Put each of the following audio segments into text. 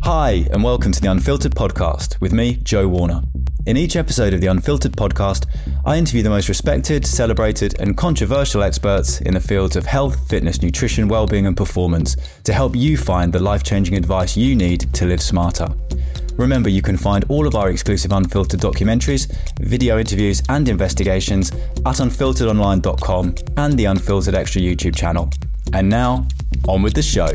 Hi, and welcome to the Unfiltered Podcast with me, Joe Warner. In each episode of the Unfiltered Podcast, I interview the most respected, celebrated, and controversial experts in the fields of health, fitness, nutrition, well-being, and performance to help you find the life-changing advice you need to live smarter. Remember, you can find all of our exclusive Unfiltered documentaries, video interviews, and investigations at unfilteredonline.com and the Unfiltered Extra YouTube channel. And now, on with the show.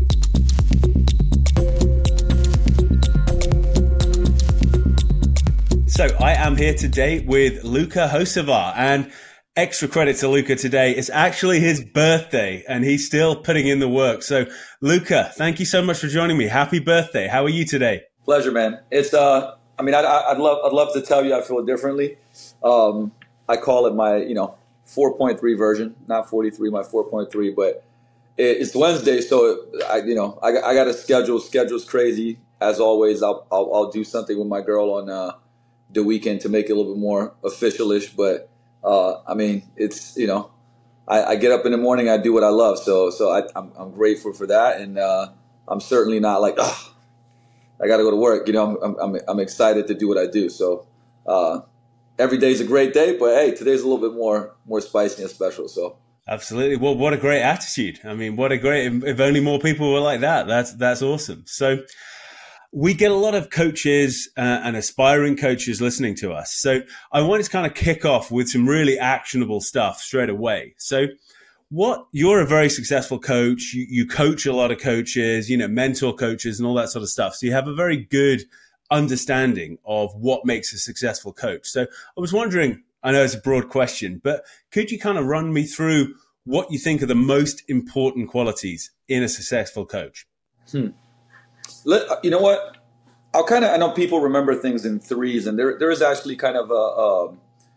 So I am here today with Luka Hocevar, and extra credit to Luka today. It's actually his birthday and he's still putting in the work. So Luka, thank you so much for joining me. Happy birthday. How are you today? Pleasure, man. It's I'd love to tell you I feel differently. I call it my 4.3 version, not 43, my 4.3, but it's Wednesday, so I got a schedule. Schedule's crazy as always. I'll do something with my girl on the weekend to make it a little bit more official-ish, but it's I get up in the morning, I do what I love, so I'm grateful for that, and I'm certainly not like I got to go to work. I'm excited to do what I do. So every day's a great day, but hey, today's a little bit more spicy and special. So absolutely. Well, what a great attitude. I mean, if only more people were like that. That's awesome. So we get a lot of coaches and aspiring coaches listening to us. So I wanted to kind of kick off with some really actionable stuff straight away. So you're a very successful coach. You coach a lot of coaches, mentor coaches and all that sort of stuff. So you have a very good understanding of what makes a successful coach. So I was wondering, I know it's a broad question, but could you kind of run me through what you think are the most important qualities in a successful coach? You know what? I know people remember things in threes, and there is actually kind of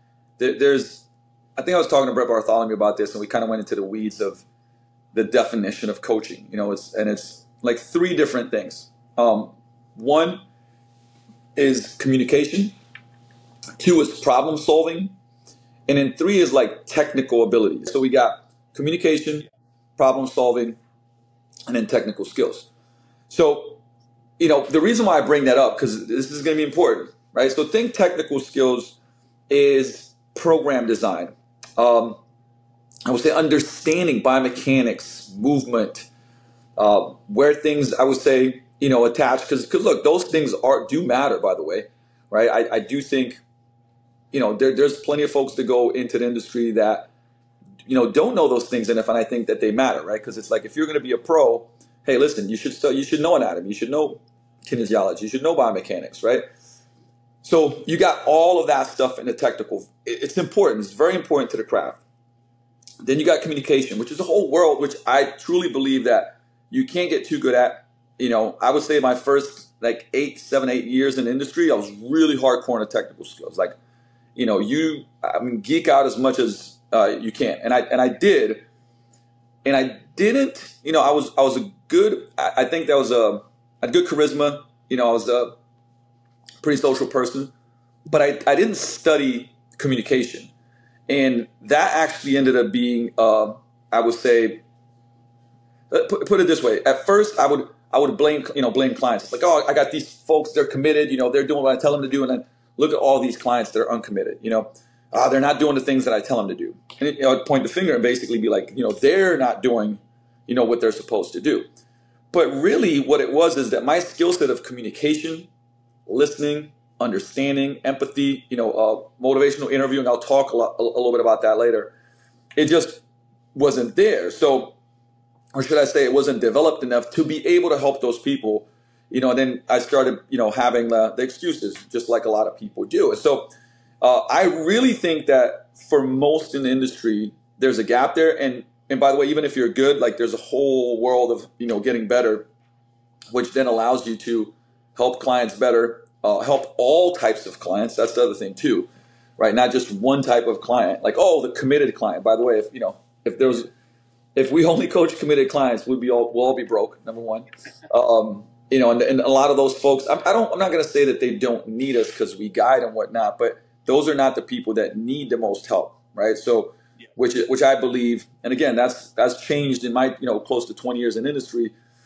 I think I was talking to Brett Bartholomew about this, and we kind of went into the weeds of the definition of coaching. It's like three different things. One is communication. Two is problem solving. And then three is like technical ability. So we got communication, problem solving, and then technical skills. So, the reason why I bring that up, because this is going to be important, right? So think technical skills is program design. I would say understanding biomechanics, movement, where things, I would say, attach. Because look, those things do matter, by the way, right? I do think, there's plenty of folks that go into the industry that, don't know those things enough, and I think that they matter, right? Because it's like, if you're going to be a pro, hey, listen, you should know anatomy, you should know kinesiology, you should know biomechanics, right? So you got all of that stuff in the technical. It's important. It's very important to the craft. Then you got communication, which is a whole world, which I truly believe that you can't get too good at. I would say my first 8 years in the industry, I was really hardcore in the technical skills. Like, geek out as much as you can. And I did. And I didn't, I was a good, I think that was a good charisma. I was a pretty social person, but I didn't study communication. And that actually ended up being, I would say, put it this way. At first, I would blame clients. It's like, I got these folks, they're committed, they're doing what I tell them to do. And then look at all these clients that are uncommitted, they're not doing the things that I tell them to do. And I'd point the finger and basically be like, they're not doing, what they're supposed to do. But really what it was is that my skill set of communication, listening, understanding, empathy, motivational interviewing, I'll talk a little bit about that later. It just wasn't there. So, or should I say it wasn't developed enough to be able to help those people, and then I started, having the excuses, just like a lot of people do. And so I really think that for most in the industry, there's a gap there. And by the way, even if you're good, there's a whole world of, getting better, which then allows you to help clients better, help all types of clients. That's the other thing too, right? Not just one type of client, the committed client. By the way, if we only coach committed clients, we'll all be broke. Number one, and a lot of those folks, I'm not going to say that they don't need us because we guide and whatnot, but those are not the people that need the most help, right? So, which I believe, and again, that's changed in my close to 20 years in industry.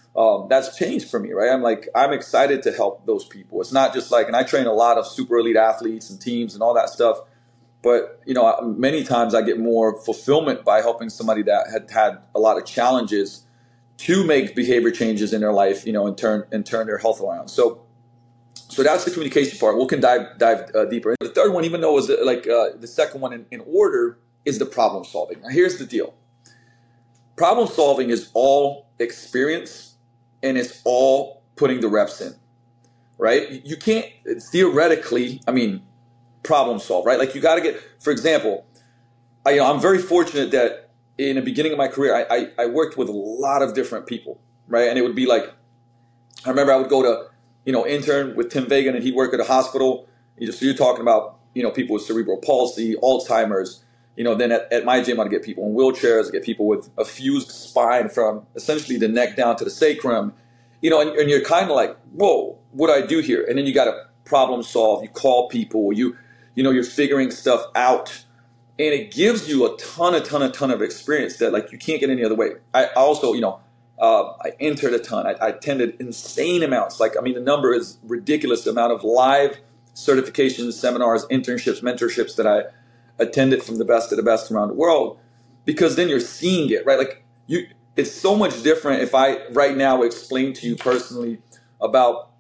that's changed for me, right? I'm excited to help those people. It's not just like, and I train a lot of super elite athletes and teams and all that stuff. But, many times I get more fulfillment by helping somebody that had a lot of challenges to make behavior changes in their life, and turn their health around. So that's the communication part. We can dive deeper. The third one, even though it was the second one in order, is the problem solving. Now, here's the deal. Problem solving is all experience, and it's all putting the reps in, right? You can't theoretically, problem solve, right? Like, you got to get, for example, I'm very fortunate that in the beginning of my career, I worked with a lot of different people, right? And it would be like, I remember I would go to, intern with Tim Fagan, and he'd work at a hospital. So you're talking about, people with cerebral palsy, Alzheimer's. Then at my gym, I'd get people in wheelchairs, I'd get people with a fused spine from essentially the neck down to the sacrum, and you're kind of like, whoa, what do I do here? And then you got to problem solve. You call people, you're figuring stuff out, and it gives you a ton of experience that like you can't get any other way. I also, I entered a ton. I attended insane amounts. The number is ridiculous. The amount of live certifications, seminars, internships, mentorships that I attended from the best of the best around the world, because then you're seeing it, right? It's so much different if I right now explain to you personally about,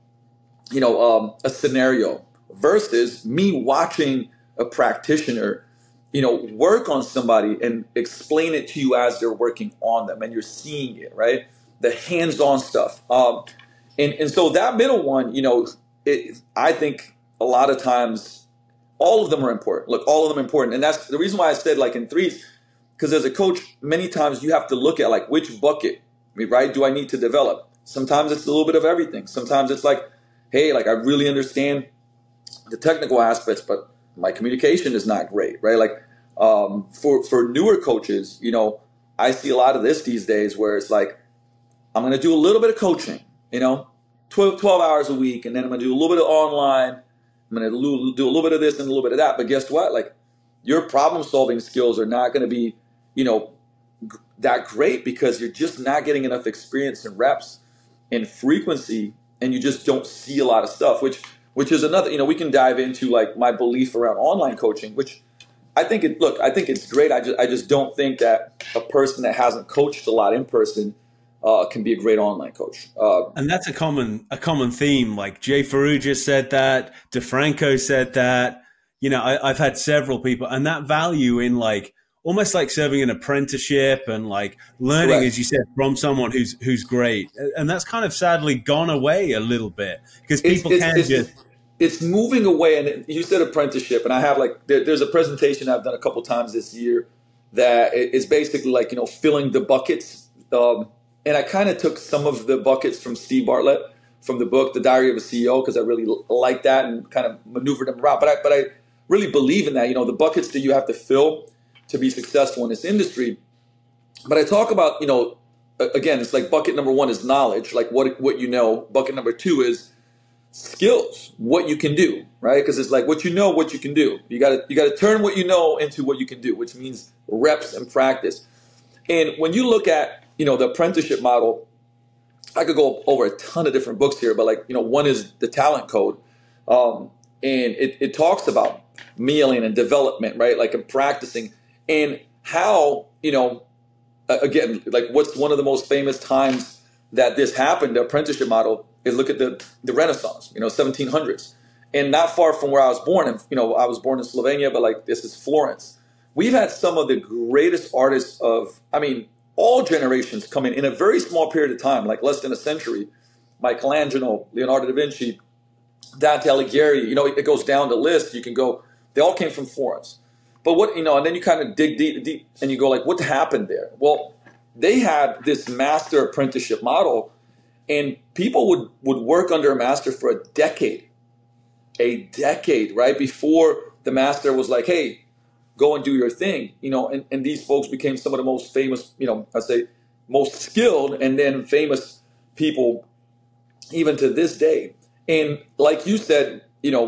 a scenario versus me watching a practitioner, work on somebody and explain it to you as they're working on them, and you're seeing it, right? The hands-on stuff. And so that middle one, I think a lot of times all of them are important. Look, all of them are important. And that's the reason why I said like in threes, because as a coach, many times you have to look at like which bucket, right, do I need to develop? Sometimes it's a little bit of everything. Sometimes it's like, hey, like I really understand the technical aspects, but my communication is not great, right? Like for newer coaches, I see a lot of this these days where it's like, I'm going to do a little bit of coaching, 12 hours a week, and then I'm going to do a little bit of online. I'm going to do a little bit of this and a little bit of that. But guess what? Like, your problem solving skills are not going to be, that great, because you're just not getting enough experience and reps and frequency, and you just don't see a lot of stuff, which is another, we can dive into like my belief around online coaching, which I think it's great. I just don't think that a person that hasn't coached a lot in person can be a great online coach. And that's a common theme. Like Jay Ferruggia said that, DeFranco said that, I've had several people, and that value in like, almost like serving an apprenticeship and like learning, Correct. as you said, from someone who's great. And that's kind of sadly gone away a little bit, because people it's moving away. And you said apprenticeship, and I have like, there's a presentation I've done a couple times this year that is basically like, filling the buckets. And I kind of took some of the buckets from Steve Bartlett from the book, The Diary of a CEO, because I really like that and kind of maneuvered them around. But I really believe in that, the buckets that you have to fill to be successful in this industry. But I talk about, again, it's like bucket number one is knowledge, like what you know. Bucket number two is skills, what you can do, right? Because it's like what you know, what you can do. You got to turn what you know into what you can do, which means reps and practice. And when you look at, the apprenticeship model, I could go over a ton of different books here, but like, one is The Talent Code. And it talks about mealing and development, right? Like in practicing, and how, again, like what's one of the most famous times that this happened, the apprenticeship model, is look at the Renaissance, 1700s. And not far from where I was born, and I was born in Slovenia, but like this is Florence. We've had some of the greatest artists of, all generations come in a very small period of time, like less than a century. Michelangelo, Leonardo da Vinci, Dante Alighieri, it goes down the list. You can go, they all came from Florence. But what, and then you kind of dig deep and you go like, what happened there? Well, they had this master apprenticeship model, and people would work under a master for a decade, right? Before the master was like, hey, go and do your thing, and these folks became some of the most famous, I'd say most skilled and then famous people even to this day. And like you said,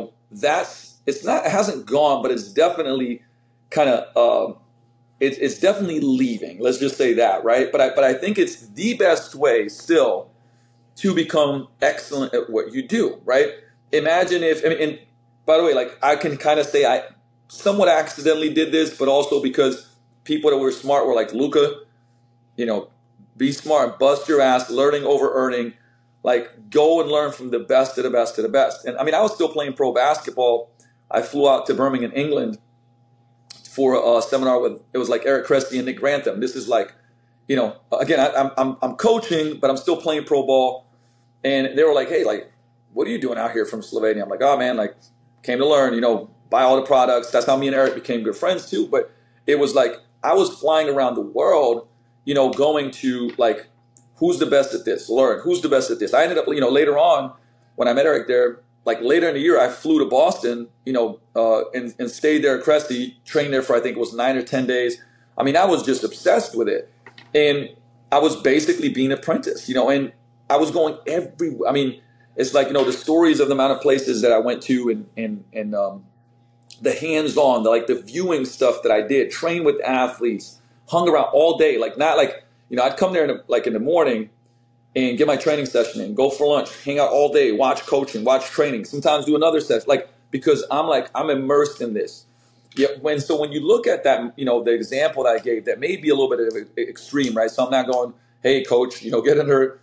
it hasn't gone, but it's definitely kind of, it's definitely leaving. Let's just say that, right? But I think it's the best way still to become excellent at what you do, right? Imagine if, I mean, and by the way, like I can kind of say I somewhat accidentally did this, but also because people that were smart were like, Luka, you know, be smart, bust your ass, learning over earning, like go and learn from the best of the best of the best. And I mean, I was still playing pro basketball. I flew out to Birmingham, England for a seminar with, it was like Eric Cressy and Nick Grantham. This is like, you know, again, I'm coaching, but I'm still playing pro ball. And they were like, hey, like, what are you doing out here from Slovenia? I'm like, oh man, like came to learn, you know, buy all the products. That's how me and Eric became good friends too. But it was like, I was flying around the world, you know, going to like, who's the best at this? Learn. Who's the best at this? I ended up, you know, later on when I met Eric there, like later in the year, I flew to Boston, you know, and stayed there at Cressy, trained there for, I think it was 9 or 10 days. I mean, I was just obsessed with it. And I was basically being an apprentice, you know, and I was going everywhere. I mean, it's like, you know, the stories of the amount of places that I went to and the hands-on, the viewing stuff that I did, train with athletes, hung around all day. Like not like, you know, I'd come there in the morning and get my training session in, go for lunch, hang out all day, watch coaching, watch training, sometimes do another session, like, because I'm immersed in this. Yeah, when you look at that, you know, the example that I gave, that may be a little bit of extreme, right? So I'm not going, hey, coach, you know, get under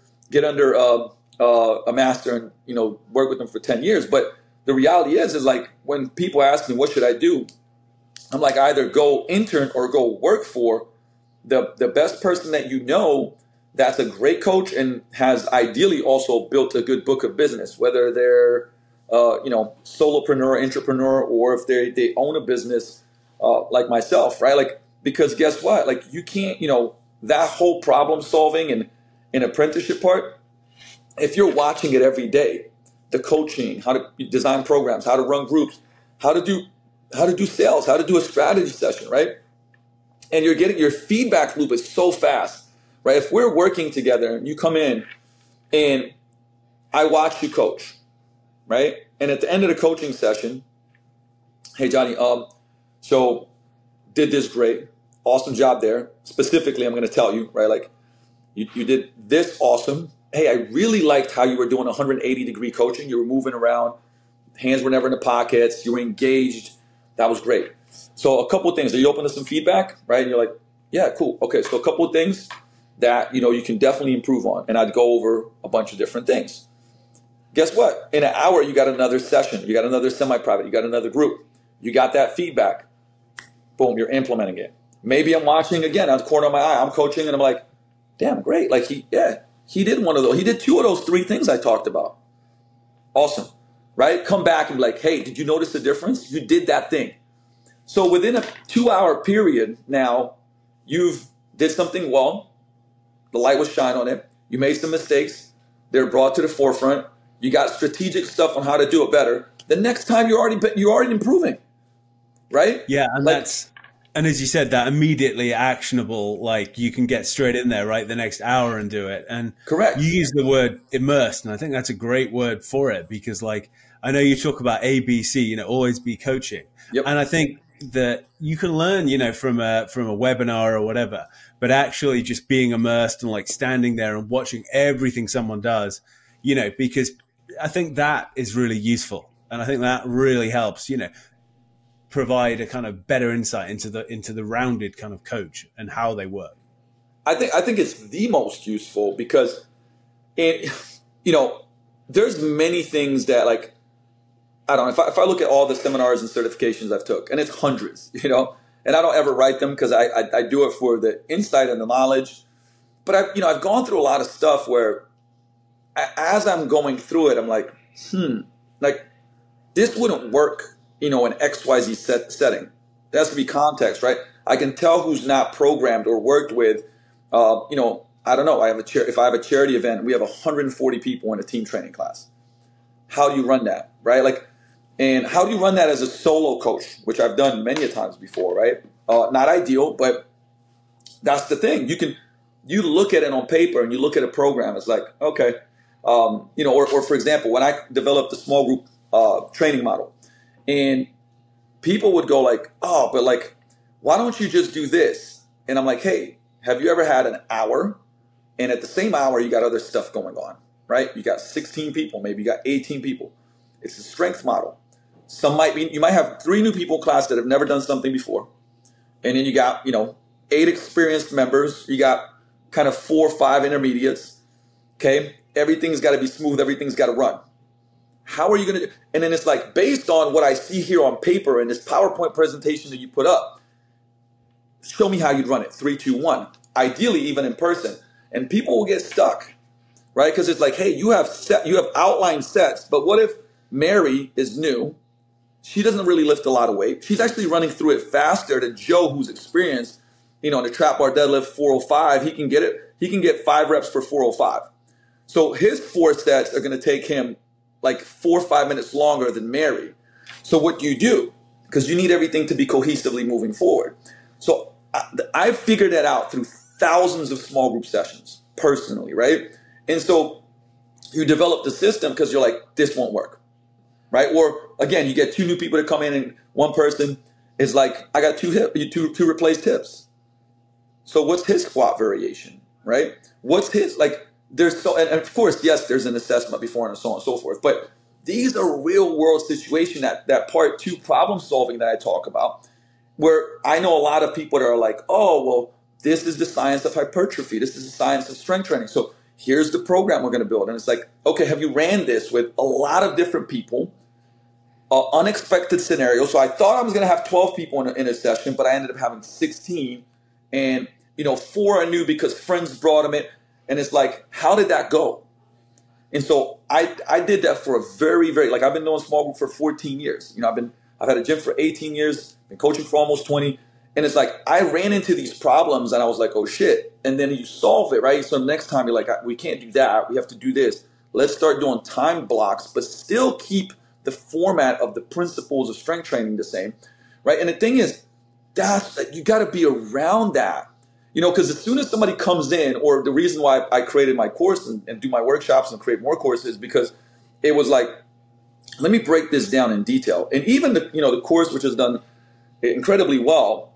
a master and, you know, work with them for 10 years. But the reality is like when people ask me, what should I do? I'm like, either go intern or go work for the best person that you know that's a great coach and has ideally also built a good book of business, whether they're you know, solopreneur, entrepreneur, or if they own a business like myself, right? Like, because guess what? Like, you can't, you know, that whole problem solving and apprenticeship part, if you're watching it every day, the coaching, how to design programs, how to run groups, how to do sales, how to do a strategy session, right? And you're getting your feedback loop is so fast, right? If we're working together and you come in and I watch you coach, right? And at the end of the coaching session, hey, Johnny, so did this great. Awesome job there. Specifically, I'm going to tell you, right? Like you did this awesome. Hey, I really liked how you were doing 180-degree coaching. You were moving around. Hands were never in the pockets. You were engaged. That was great. So a couple of things. Are you open to some feedback, right? And you're like, yeah, cool. Okay, so a couple of things that, you know, you can definitely improve on. And I'd go over a bunch of different things. Guess what? In an hour, you got another session. You got another semi-private. You got another group. You got that feedback. Boom, you're implementing it. Maybe I'm watching again out of the corner of my eye. I'm coaching and I'm like, damn, great. Like he did one of those. He did 2 of those 3 things I talked about. Awesome, right? Come back and be like, hey, did you notice the difference? You did that thing. So within a 2-hour period now, you've did something well. The light was shined on it. You made some mistakes. They're brought to the forefront. You got strategic stuff on how to do it better. The next time you're already improving, right? Yeah, and as you said, that immediately actionable, like you can get straight in there, right, the next hour and do it. And correct. You use the word immersed, and I think that's a great word for it because, like, I know you talk about ABC, you know, always be coaching, yep. And I think that you can learn, you know, from a webinar or whatever, but actually just being immersed and like standing there and watching everything someone does, you know, because I think that is really useful. And I think that really helps, you know, provide a kind of better insight into the rounded kind of coach and how they work. I think it's the most useful because you know, there's many things that, like, I don't know, if I look at all the seminars and certifications I've took, and it's hundreds, you know, and I don't ever write them because I do it for the insight and the knowledge. But I've gone through a lot of stuff where as I'm going through it, I'm like, like this wouldn't work, you know, in XYZ setting. There has to be context, right? I can tell who's not programmed or worked with, you know, I don't know. If I have a charity event, we have 140 people in a team training class. How do you run that, right? Like, and how do you run that as a solo coach, which I've done many a times before, right? Not ideal, but that's the thing. You look at it on paper and you look at a program. It's like, okay, you know, or for example, when I developed the small group training model, and people would go like, oh, but like, why don't you just do this? And I'm like, hey, have you ever had an hour and at the same hour you got other stuff going on? right? You got 16 people, maybe you got 18 people. It's a strength model. You might have 3 new people in class that have never done something before. And then you got, 8 experienced members. You got kind of 4 or 5 intermediates. Okay. Everything's got to be smooth. Everything's got to run. How are you going to do? And then it's like, based on what I see here on paper and this PowerPoint presentation that you put up, show me how you'd run it. 3, 2, 1. Ideally, even in person. And people will get stuck, right? Because it's like, hey, you have outline sets, but what if Mary is new? She doesn't really lift a lot of weight. She's actually running through it faster than Joe, who's experienced. In the trap bar deadlift 405, he can get it. He can get 5 reps for 405. So his 4 sets are going to take him like 4 or 5 minutes longer than Mary. So what do you do? Because you need everything to be cohesively moving forward. So I figured that out through thousands of small group sessions personally, right? And so you develop the system because you're like, this won't work, right? Or again, you get 2 new people to come in and one person is like, I got two replaced hips. So what's his squat variation, right? What's his, like, and of course, yes, there's an assessment before and so on and so forth, but these are real world situations, that part 2 problem solving that I talk about, where I know a lot of people that are like, oh, well, this is the science of hypertrophy. This is the science of strength training. So here's the program we're going to build. And it's like, okay, have you ran this with a lot of different people, unexpected scenarios? So I thought I was going to have 12 people in a session, but I ended up having 16. And 4 are new because friends brought them in. And it's like, how did that go? And so I did that for a very, very, like, I've been doing small group for 14 years. I've had a gym for 18 years, been coaching for almost 20. And it's like, I ran into these problems and I was like, oh shit. And then you solve it, right? So next time you're like, we can't do that. We have to do this. Let's start doing time blocks, but still keep the format of the principles of strength training the same, right? And the thing is, you got to be around that. Because as soon as somebody comes in, or the reason why I created my course and do my workshops and create more courses, because it was like, let me break this down in detail. And even the course, which has done incredibly well,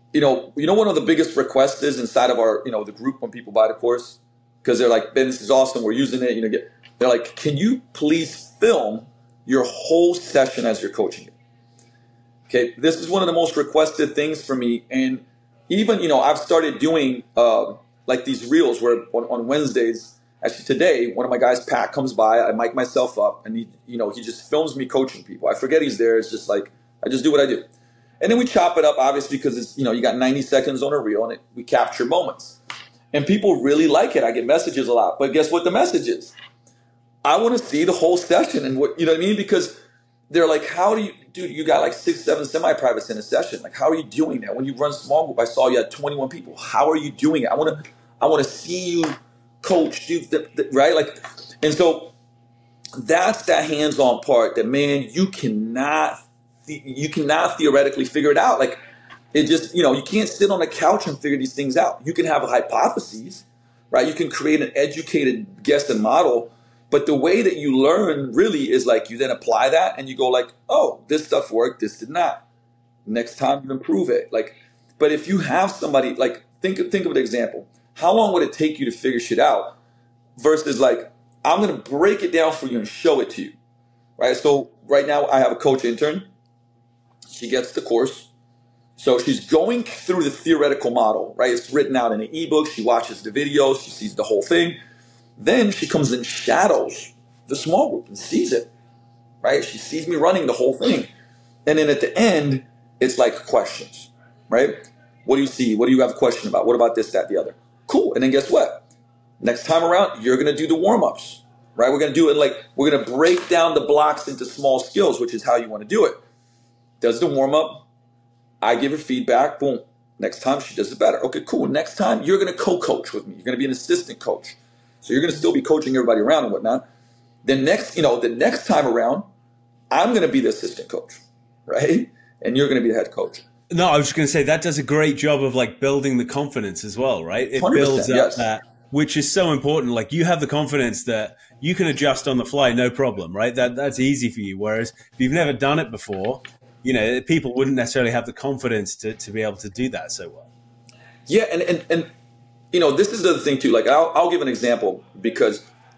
one of the biggest requests is inside of our, the group when people buy the course, because they're like, Ben, this is awesome. We're using it. They're like, can you please film your whole session as you're coaching it? Okay. This is one of the most requested things for me. And even, I've started doing like these reels where on Wednesdays, actually today, one of my guys, Pat, comes by, I mic myself up, and he just films me coaching people. I forget he's there. It's just like, I just do what I do. And then we chop it up, obviously, because it's, you got 90 seconds on a reel, and we capture moments. And people really like it. I get messages a lot. But guess what the message is? I want to see the whole session, and what, you know what I mean? Because they're like, how do you, dude, you got like 6, 7 semi-privates in a session. Like, how are you doing that? When you run small group, I saw you had 21 people. How are you doing it? I want to see you coach, dude, right? Like, and so that's that hands-on part that, man, you cannot theoretically figure it out. Like, it just, you can't sit on a couch and figure these things out. You can have hypotheses, right? You can create an educated guess and model. But the way that you learn really is like, you then apply that and you go like, oh, this stuff worked, this did not. Next time you improve it. Like, but if you have somebody, like, think of an example. How long would it take you to figure shit out versus like, I'm going to break it down for you and show it to you, right? So right now I have a coach intern. She gets the course. So she's going through the theoretical model, right? It's written out in an ebook. She watches the videos. She sees the whole thing. Then she comes and shadows the small group and sees it, right? She sees me running the whole thing. And then at the end, it's like questions, right? What do you see? What do you have a question about? What about this, that, the other? Cool. And then guess what? Next time around, you're going to do the warm-ups, right? We're going to do it like, we're going to break down the blocks into small skills, which is how you want to do it. Does the warm-up. I give her feedback. Boom. Next time she does it better. Okay, cool. Next time you're going to co-coach with me. You're going to be an assistant coach. So you're going to still be coaching everybody around and whatnot. Then the next time around, I'm going to be the assistant coach, right? And you're going to be the head coach. No, I was just going to say that does a great job of like building the confidence as well, right? It builds up yes. that, which is so important. Like, you have the confidence that you can adjust on the fly, no problem, right? That's easy for you. Whereas if you've never done it before, people wouldn't necessarily have the confidence to be able to do that so well. Yeah, and this is the other thing too. Like, I'll give an example because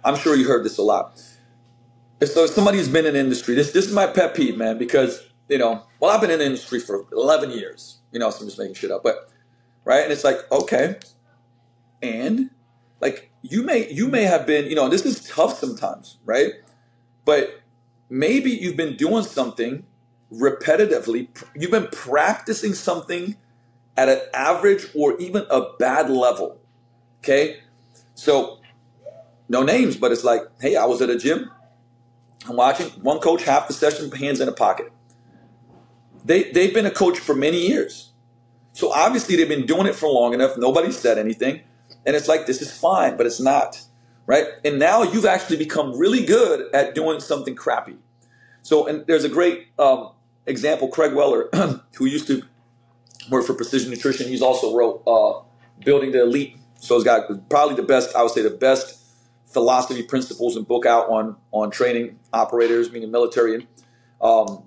I'm sure you heard this a lot. So somebody who's been in the industry, this is my pet peeve, man, because, well, I've been in the industry for 11 years, so I'm just making shit up, but, right? And it's like, okay, and like, you may have been, this is tough sometimes, right? But maybe you've been doing something repetitively, you've been practicing something at an average or even a bad level, okay? So, no names, but it's like, hey, I was at a gym, I'm watching one coach half the session, hands in a pocket. They've been a coach for many years. So obviously they've been doing it for long enough. Nobody said anything. And it's like, this is fine, but it's not, right? And now you've actually become really good at doing something crappy. So, and there's a great example, Craig Weller, who used to work for Precision Nutrition. He's also wrote Building the Elite. So he's got probably the best, I would say the best philosophy principles and book out on training operators, meaning military. But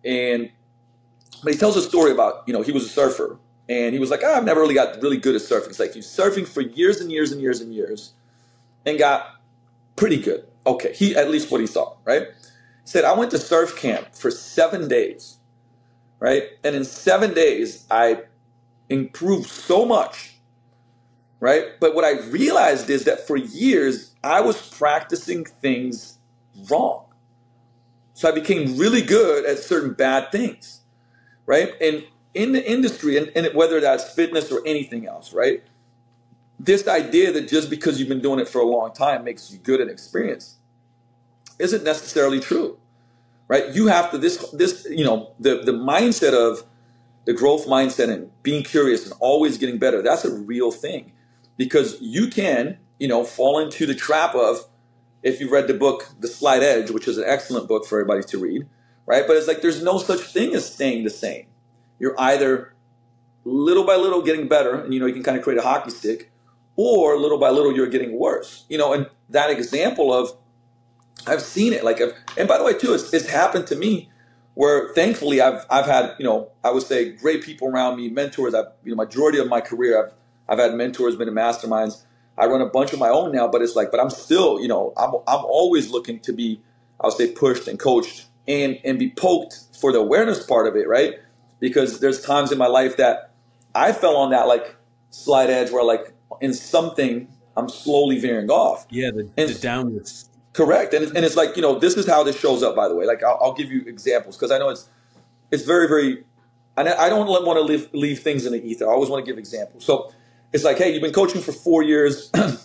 he tells a story about, he was a surfer and he was like, I've never really got really good at surfing. It's like he's surfing for years and years and years and years and got pretty good. Okay. At least what he thought, right? He said, I went to surf camp for 7 days, right? And in 7 days, I improved so much. Right? But what I realized is that for years, I was practicing things wrong. So I became really good at certain bad things, right? And in the industry, and whether that's fitness or anything else, right? This idea that just because you've been doing it for a long time makes you good at experience isn't necessarily true, right? You have to, the mindset of the growth mindset and being curious and always getting better, that's a real thing. Because you can, fall into the trap of, if you read the book, The Slight Edge, which is an excellent book for everybody to read, right? But it's like, there's no such thing as staying the same. You're either little by little getting better, and, you can kind of create a hockey stick, or little by little you're getting worse. And that example of, I've seen it, and by the way, too, it's happened to me where thankfully I've had, I would say great people around me, mentors. Majority of my career, I've had mentors, been in masterminds. I run a bunch of my own now, but it's like, but I'm still, I'm always looking to be, I would say, pushed and coached and be poked for the awareness part of it, right? Because there's times in my life that I fell on that slight edge where in something I'm slowly veering off. Yeah, the downwards. Correct. And it's like, this is how this shows up, by the way. I'll give you examples because I know it's very, very, and I don't want to leave things in the ether. I always want to give examples. So it's like, hey, you've been coaching for 4 years. And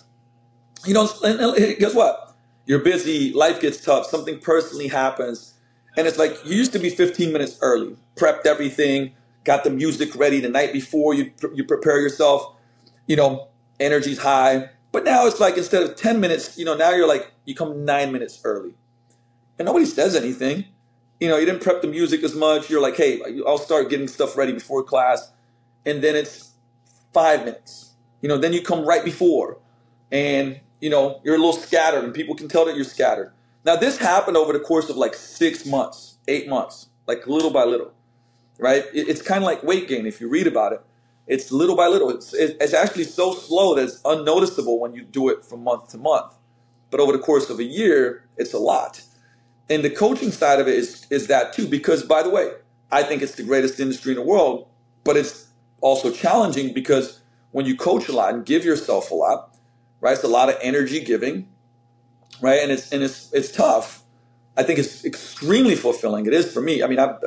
guess what? You're busy. Life gets tough. Something personally happens. And it's like, you used to be 15 minutes early, prepped everything, got the music ready the night before you prepare yourself, energy's high. But now it's like, instead of 10 minutes, now you come 9 minutes early and nobody says anything. You didn't prep the music as much. You're like, hey, I'll start getting stuff ready before class. And then it's 5 minutes, then you come right before and, you're a little scattered and people can tell that you're scattered. Now this happened over the course of 6 months, 8 months, little by little, right? It's kind of like weight gain. If you read about it, it's little by little. It's actually so slow that it's unnoticeable when you do it from month to month. But over the course of a year, it's a lot. And the coaching side of it is that too, because by the way, I think it's the greatest industry in the world, but it's also challenging because when you coach a lot and give yourself a lot, right? It's a lot of energy giving, right? And it's tough. I think it's extremely fulfilling. It is for me. I mean, I've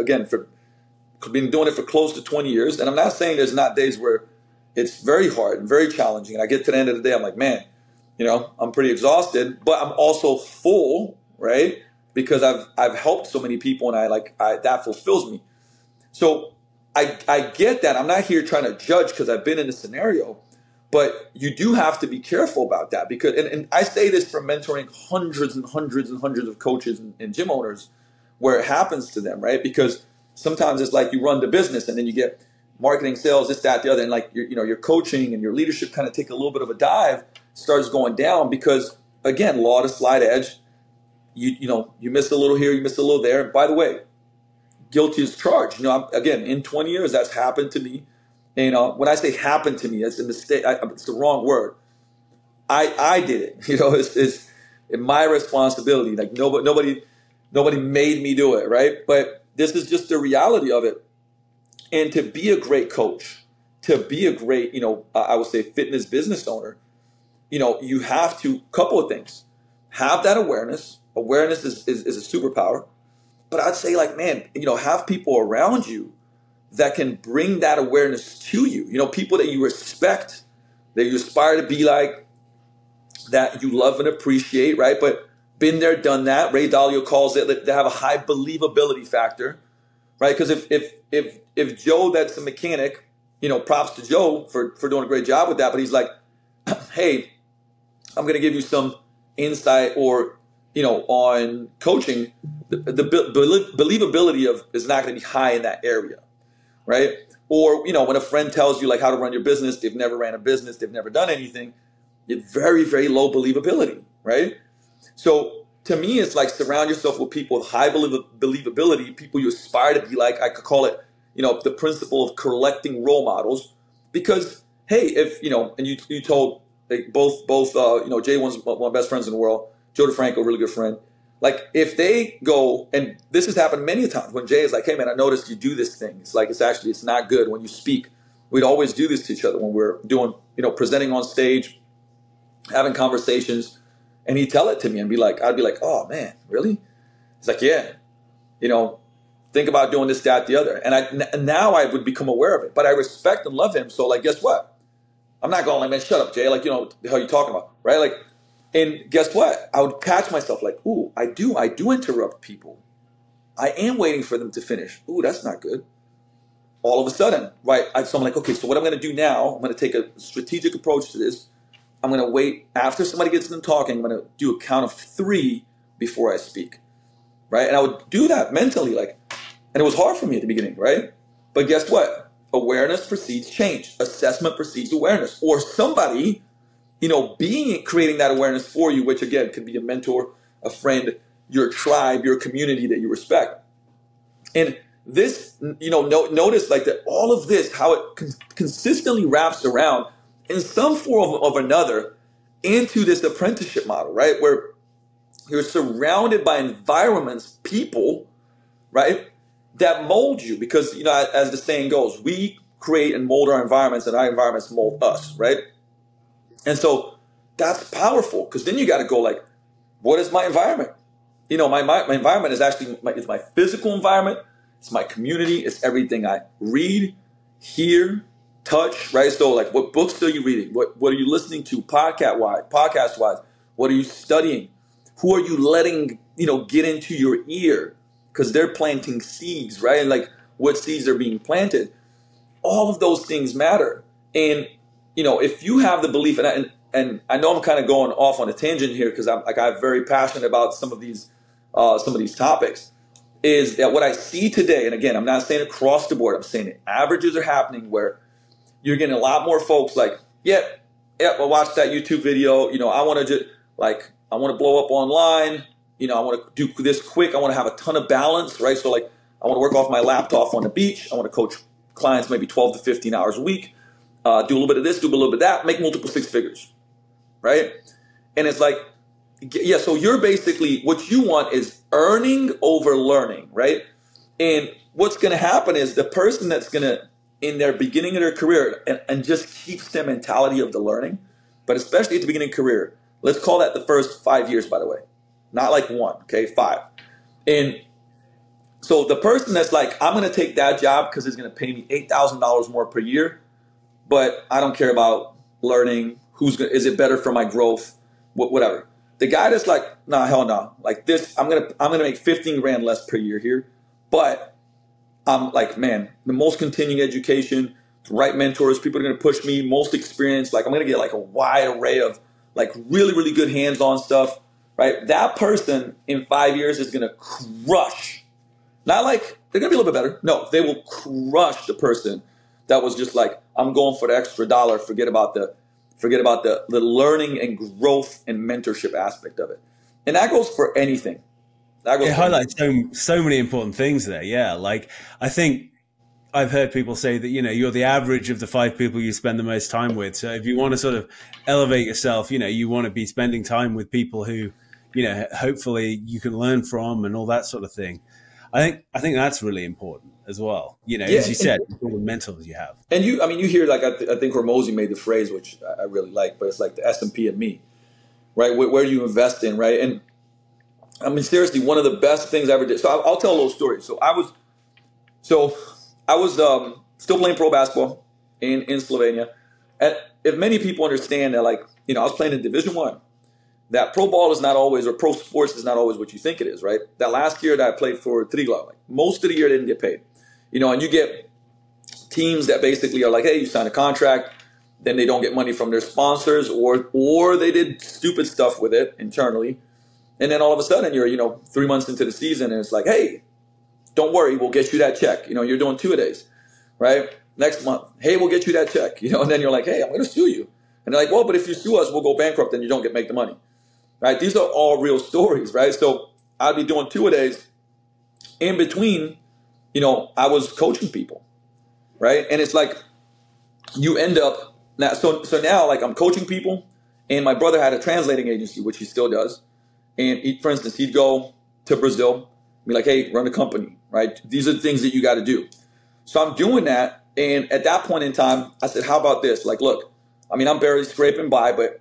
been doing it for close to 20 years. And I'm not saying there's not days where it's very hard and very challenging. And I get to the end of the day, I'm like, man, I'm pretty exhausted, but I'm also full, right? Because I've helped so many people and that fulfills me. So I get that. I'm not here trying to judge because I've been in this scenario, but you do have to be careful about that because, and I say this from mentoring hundreds and hundreds and hundreds of coaches and gym owners where it happens to them, right? Because sometimes it's like you run the business and then you get marketing, sales, this, that, the other. And your coaching and your leadership kind of take a little bit of a dive, starts going down because again, law of the slight edge, you miss a little here, you miss a little there. And by the way, guilty as charged. Again, in 20 years, that's happened to me. And when I say happened to me, that's a mistake. It's the wrong word. I did it. and my responsibility. Like nobody made me do it, right? But this is just the reality of it. And to be a great coach, to be a great, I would say fitness business owner, you have to, couple of things, have that awareness. Awareness is a superpower. But I'd say like, man, have people around you that can bring that awareness to you. People that you respect, that you aspire to be like, that you love and appreciate, right? But been there, done that. Ray Dalio calls it, they have a high believability factor, right? Because if Joe, that's a mechanic, props to Joe for doing a great job with that. But he's like, hey, I'm going to give you some insight or, on coaching. The believability is not going to be high in that area, right? Or, when a friend tells you like how to run your business, they've never ran a business, they've never done anything, it's very, very low believability, right? So to me, it's like surround yourself with people with high believability, people you aspire to be like. I could call it, the principle of collecting role models. Because, hey, if, and you told like both Jay, one of my best friends in the world, Joe DeFranco, really good friend. Like if they go, and this has happened many times when Jay is like, hey man, I noticed you do this thing. It's like, it's not good when you speak. We'd always do this to each other when we're doing, presenting on stage, having conversations, and he'd tell it to me and I'd be like, oh man, really? He's like, yeah, think about doing this, that, the other. And now I would become aware of it, but I respect and love him. So like, guess what? I'm not going like, man, shut up, Jay. Like, what the hell are you talking about? Right? Like, and guess what? I would catch myself like, ooh, I do interrupt people. I am waiting for them to finish. Ooh, that's not good. All of a sudden, right? So I'm like, okay, so what I'm going to do now, I'm going to take a strategic approach to this. I'm going to wait after somebody gets them talking. I'm going to do a count of 3 before I speak, right? And I would do that mentally, like, and it was hard for me at the beginning, right? But guess what? Awareness precedes change. Assessment precedes awareness. Or somebody, creating that awareness for you, which again could be a mentor, a friend, your tribe, your community that you respect. And this, notice like that all of this, how it consistently wraps around in some form of another into this apprenticeship model, right? Where you're surrounded by environments, people, right, that mold you. Because, as the saying goes, we create and mold our environments and our environments mold us, right? And so that's powerful, because then you got to go like, what is my environment? My environment is actually it's my physical environment. It's my community. It's everything I read, hear, touch, right? So like, what books are you reading? What are you listening to podcast wise? What are you studying? Who are you letting, get into your ear? Because they're planting seeds, right? And like what seeds are being planted. All of those things matter. And, if you have the belief, and I know I'm kind of going off on a tangent here because I'm very passionate about some of these topics, is that what I see today, and again, I'm not saying across the board, I'm saying that averages are happening where you're getting a lot more folks like, yep, I watched that YouTube video. I want to blow up online. I want to do this quick. I want to have a ton of balance, right? So like, I want to work off my laptop on the beach. I want to coach clients maybe 12 to 15 hours a week. Do a little bit of this, do a little bit of that, make multiple 6 figures, right? And it's like, yeah, so you're basically, what you want is earning over learning, right? And what's going to happen is the person that's going to, in their beginning of their career, and just keeps their mentality of the learning, but especially at the beginning of career, let's call that the first 5 years, by the way, not like 1, okay, 5. And so the person that's like, I'm going to take that job because it's going to pay me $8,000 more per year, but I don't care about learning. Is it better for my growth? Whatever. The guy that's like, nah, hell no. Like this, I'm gonna make 15 grand less per year here, but I'm like, man, the most continuing education, the right mentors, people are gonna push me, most experience. Like I'm gonna get like a wide array of like really, really good hands-on stuff, right? That person in 5 years is gonna crush. Not like they're gonna be a little bit better. No, they will crush the person that was just like, I'm going for the extra dollar. Forget about the learning and growth and mentorship aspect of it. And that goes for anything. It highlights so many important things there. Yeah. Like I think I've heard people say that, you're the average of the 5 people you spend the most time with. So if you want to sort of elevate yourself, you want to be spending time with people who, hopefully you can learn from and all that sort of thing. I think that's really important as well. Yeah, As you said, all the mentors you have. And you hear, like, I think Hormozi made the phrase, which I really like, but it's like the S&P and me, right? Where do you invest in, right? And I mean, seriously, one of the best things I ever did. So I'll tell a little story. So I was still playing pro basketball in Slovenia. And if many people understand that, like, I was playing in Division I, that pro ball is not always, or pro sports is not always what you think it is, right? That last year that I played for Triglav, like, most of the year I didn't get paid. And you get teams that basically are like, hey, you sign a contract, then they don't get money from their sponsors, or they did stupid stuff with it internally. And then all of a sudden you're, 3 months into the season and it's like, hey, don't worry, we'll get you that check. You're doing 2-a-days, right? Next month, hey, we'll get you that check. And then you're like, hey, I'm going to sue you. And they're like, well, but if you sue us, we'll go bankrupt and you don't make the money, right? These are all real stories, right? So I'd be doing 2-a-days. In between, I was coaching people, right? And it's like you end up now. So now, like, I'm coaching people, and my brother had a translating agency, which he still does. And for instance, he'd go to Brazil, be like, hey, run a company, right? These are the things that you got to do. So I'm doing that. And at that point in time, I said, how about this? Like, look, I mean, I'm barely scraping by, but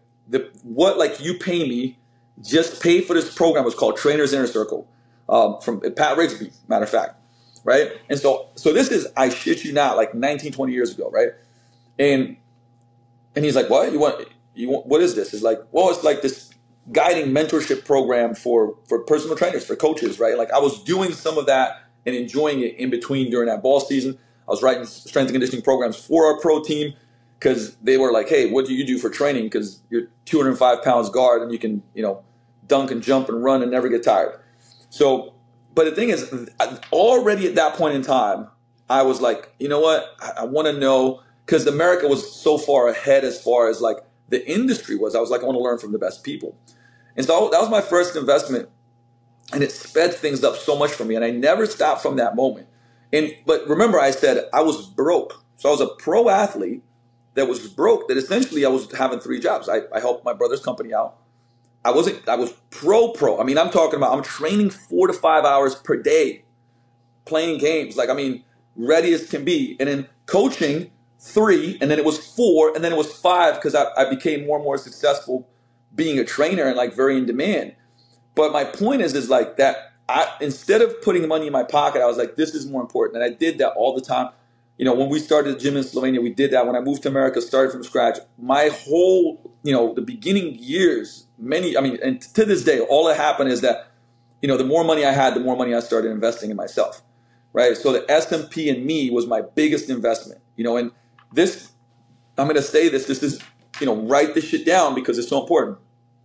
you pay me, just pay for this program. Was called Trainers Inner Circle, from Pat Rigsby, matter of fact, right? And so this is, I shit you not, like 19, 20 years ago, right? And he's like, what? You want, what is this? It's like, well, it's like this guiding mentorship program for personal trainers, for coaches, right? Like, I was doing some of that and enjoying it in between during that ball season. I was writing strength and conditioning programs for our pro team because they were like, hey, what do you do for training? Because you're 205 pounds guard and you can, dunk and jump and run and never get tired. So, but the thing is, already at that point in time, I was like, you know what? I want to know, because America was so far ahead as far as like the industry was. I was like, I want to learn from the best people. And so that was my first investment, and it sped things up so much for me. And I never stopped from that moment. But remember, I said I was broke. So I was a pro athlete that was broke, that essentially I was having 3 jobs. I helped my brother's company out. I was pro. I mean, I'm talking about, I'm training 4 to 5 hours per day, playing games. Like, I mean, ready as can be. And then coaching 3, and then it was 4, and then it was 5, because I became more and more successful being a trainer and like very in demand. But my point is like that instead of putting the money in my pocket, I was like, this is more important. And I did that all the time. When we started the gym in Slovenia, we did that. When I moved to America, started from scratch. My whole, the beginning years, and to this day, all that happened is that, the more money I had, the more money I started investing in myself, right? So the S&P and me was my biggest investment, and this, I'm going to say this is, write this shit down because it's so important.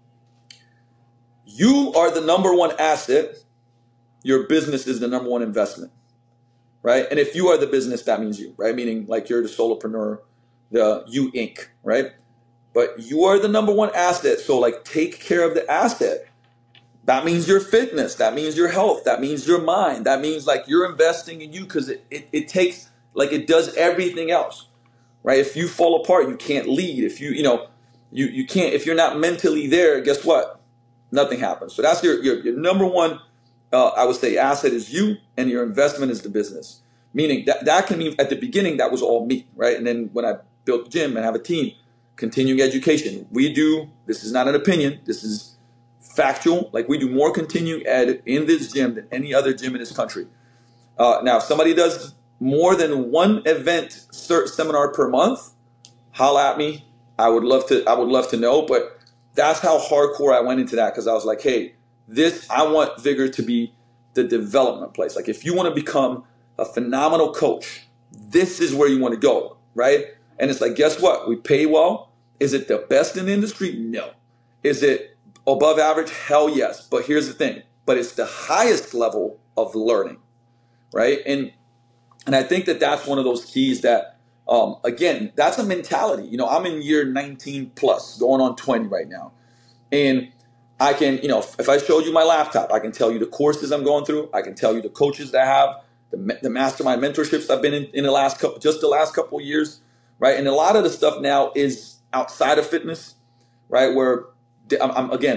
You are the number one asset. Your business is the number one investment, right? And if you are the business, that means you, right? Meaning like you're the solopreneur, you Inc., right? But you are the number one asset. So like, take care of the asset. That means your fitness. That means your health. That means your mind. That means like you're investing in you, because it takes, like, it does everything else, right? If you fall apart, you can't lead. If you can't, if you're not mentally there, guess what? Nothing happens. So that's your number one, I would say, asset is you, and your investment is the business. Meaning that can mean at the beginning, that was all me, right? And then when I built the gym and have a team, continuing education, this is not an opinion, this is factual. Like, we do more continuing ed in this gym than any other gym in this country. Now, if somebody does more than one event seminar per month, holla at me. I would love to know, but that's how hardcore I went into that, because I was like, hey, I want Vigor to be the development place. Like, if you want to become a phenomenal coach, this is where you want to go, right? And it's like, guess what? We pay well. Is it the best in the industry? No. Is it above average? Hell yes. But here's the thing. But it's the highest level of learning, right? And I think that that's one of those keys that, again, that's a mentality. I'm in year 19 plus, going on 20 right now. And I can, if I showed you my laptop, I can tell you the courses I'm going through. I can tell you the coaches that I have, the mastermind mentorships I've been in the last couple of years, right? And a lot of the stuff now is outside of fitness, right? Where I'm again,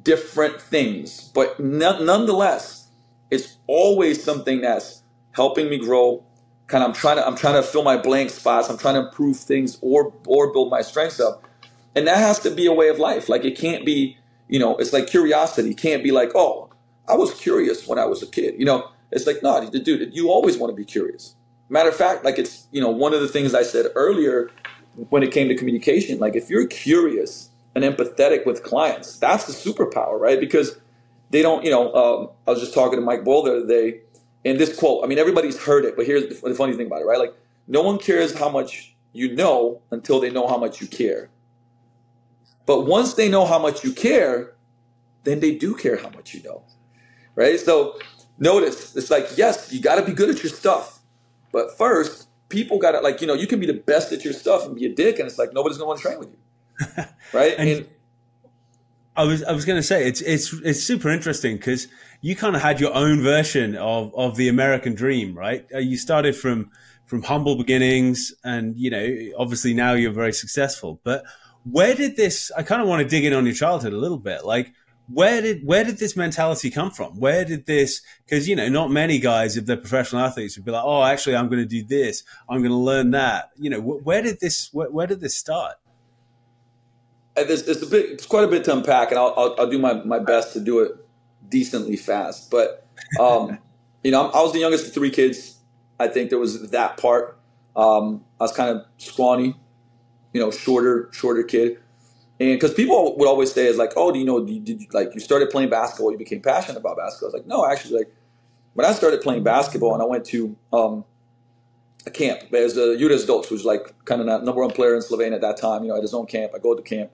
different things, but nonetheless, it's always something that's helping me grow. Kind of, I'm trying to fill my blank spots. I'm trying to improve things or build my strengths up, and that has to be a way of life. Like it can't be, it's like curiosity. It can't be like, oh, I was curious when I was a kid. It's like, no, dude, you always want to be curious. Matter of fact, like it's, one of the things I said earlier when it came to communication, like if you're curious and empathetic with clients, that's the superpower, right? Because they don't, I was just talking to Mike Boyle the other day, and this quote, I mean, everybody's heard it, but here's the funny thing about it, right? Like no one cares how much you know until they know how much you care. But once they know how much you care, then they do care how much you know, right? So notice, it's like, yes, you got to be good at your stuff. But first, people got to, like, you can be the best at your stuff and be a dick, and it's like nobody's going to want to train with you, right? And I was going to say it's super interesting because you kind of had your own version of the American dream, right? You started from humble beginnings, and obviously now you're very successful. But where did this? I kind of want to dig in on your childhood a little bit, like. Where did this mentality come from? Where did this? Because not many guys, if they're professional athletes, would be like, "Oh, actually, I'm going to do this. I'm going to learn that." Where did this start? It's quite a bit to unpack, and I'll do my best to do it decently fast. But I was the youngest of three kids. I think there was that part. I was kind of scrawny, shorter kid. And because people would always say, "Is like, oh, did you like you started playing basketball? You became passionate about basketball?" I was like, no, actually, like when I started playing basketball and I went to a camp, there's the Judas Dolce, who's like kind of the number one player in Slovenia at that time. At his own camp, I go to camp,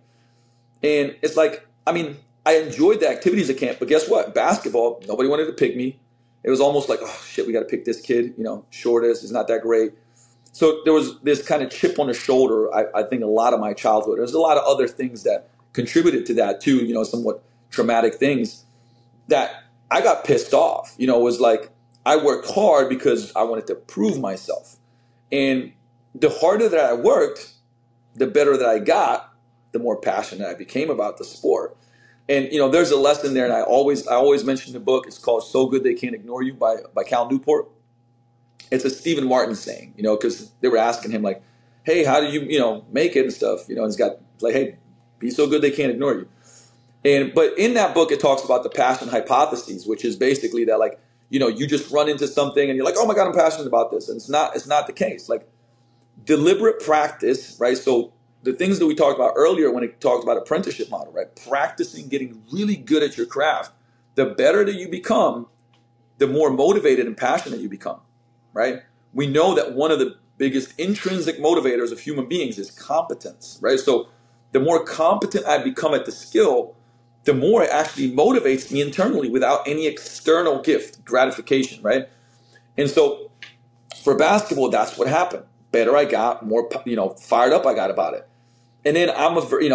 and it's like, I mean, I enjoyed the activities at camp, but guess what? Basketball, nobody wanted to pick me. It was almost like, oh shit, we got to pick this kid. Shortest, he's not that great. So there was this kind of chip on the shoulder, I think, a lot of my childhood. There's a lot of other things that contributed to that too, somewhat traumatic things that I got pissed off. It was like I worked hard because I wanted to prove myself. And the harder that I worked, the better that I got, the more passionate I became about the sport. And, there's a lesson there, and I always mention the book. It's called So Good They Can't Ignore You by Cal Newport. It's a Stephen Martin saying, because they were asking him like, hey, how do you, make it and stuff? He's got like, hey, be so good they can't ignore you. But in that book, it talks about the passion hypotheses, which is basically that like, you just run into something and you're like, oh my God, I'm passionate about this. And it's not the case. Like deliberate practice, right? So the things that we talked about earlier when it talked about apprenticeship model, right? Practicing getting really good at your craft. The better that you become, the more motivated and passionate you become. Right? We know that one of the biggest intrinsic motivators of human beings is competence, right? So the more competent I become at the skill, the more it actually motivates me internally without any external gift, gratification, right? And so for basketball, that's what happened. Better I got, more, fired up I got about it. And then I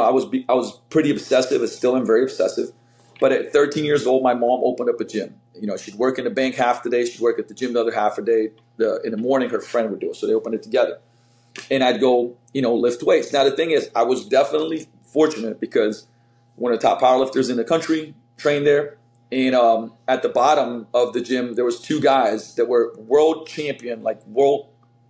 was pretty obsessive. I still am very obsessive. But at 13 years old, my mom opened up a gym. She'd work in the bank half the day. She'd work at the gym the other half a day. In the morning, her friend would do it. So they opened it together. And I'd go, lift weights. Now, the thing is, I was definitely fortunate because one of the top powerlifters in the country trained there. And at the bottom of the gym, there was two guys that were world champion, like world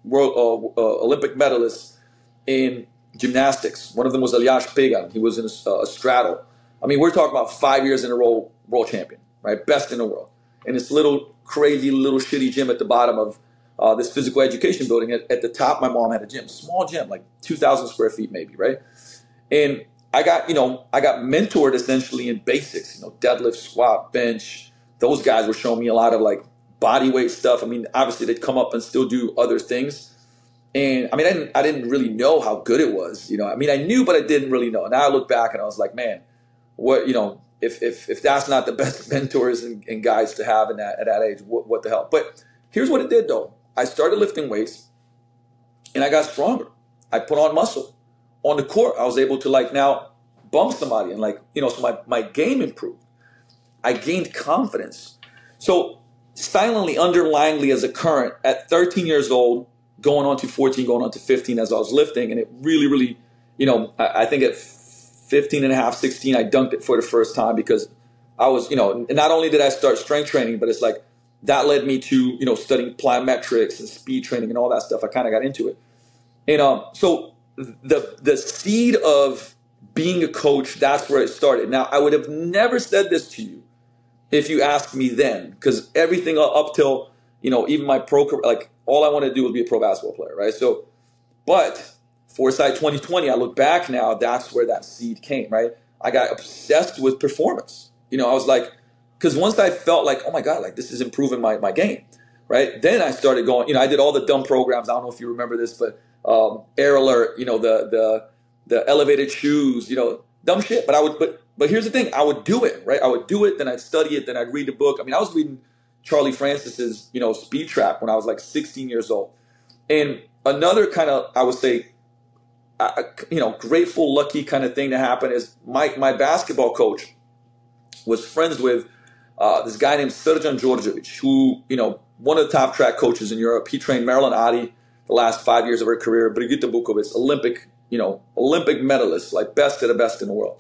Olympic medalists in gymnastics. One of them was Elias Pegan. He was in a straddle. I mean, we're talking about 5 years in a row world champion, right? Best in the world. In this little crazy, little shitty gym at the bottom of this physical education building. At the top, my mom had a gym, small gym, like 2,000 square feet maybe, right? And I got mentored essentially in basics, deadlift, squat, bench. Those guys were showing me a lot of like body weight stuff. I mean, obviously they'd come up and still do other things. And I mean, I didn't really know how good it was. I mean, I knew, but I didn't really know. Now I look back and I was like, man, what, if that's not the best mentors and guys to have at that age, what the hell? But here's what it did though. I started lifting weights and I got stronger. I put on muscle on the court. I was able to like now bump somebody and like, so my game improved. I gained confidence. So silently, underlyingly as a current at 13 years old, going on to 14, going on to 15 as I was lifting. And it really, really, I think at 15 and a half, 16, I dunked it for the first time because I was, not only did I start strength training, but it's like that led me to, studying plyometrics and speed training and all that stuff. I kind of got into it. And so the seed of being a coach, that's where it started. Now, I would have never said this to you if you asked me then, because everything up till, even my pro career, like all I wanted to do was be a pro basketball player, right? So, but Foresight 2020, I look back now, that's where that seed came, right? I got obsessed with performance. I was like, because once I felt like, oh my God, like this is improving my game, right? Then I started going, I did all the dumb programs. I don't know if you remember this, but Air Alert, the elevated shoes, dumb shit. But here's the thing, I would do it, right? I would do it, then I'd study it, then I'd read the book. I mean, I was reading Charlie Francis's, Speed Trap when I was like 16 years old. And another kind of, I would say, grateful, lucky kind of thing to happen is my basketball coach was friends with this guy named Srđan Đorđević, who, one of the top track coaches in Europe. He trained Marilyn Adi the last 5 years of her career, Brigitte Bukovic, Olympic medalist, like best of the best in the world.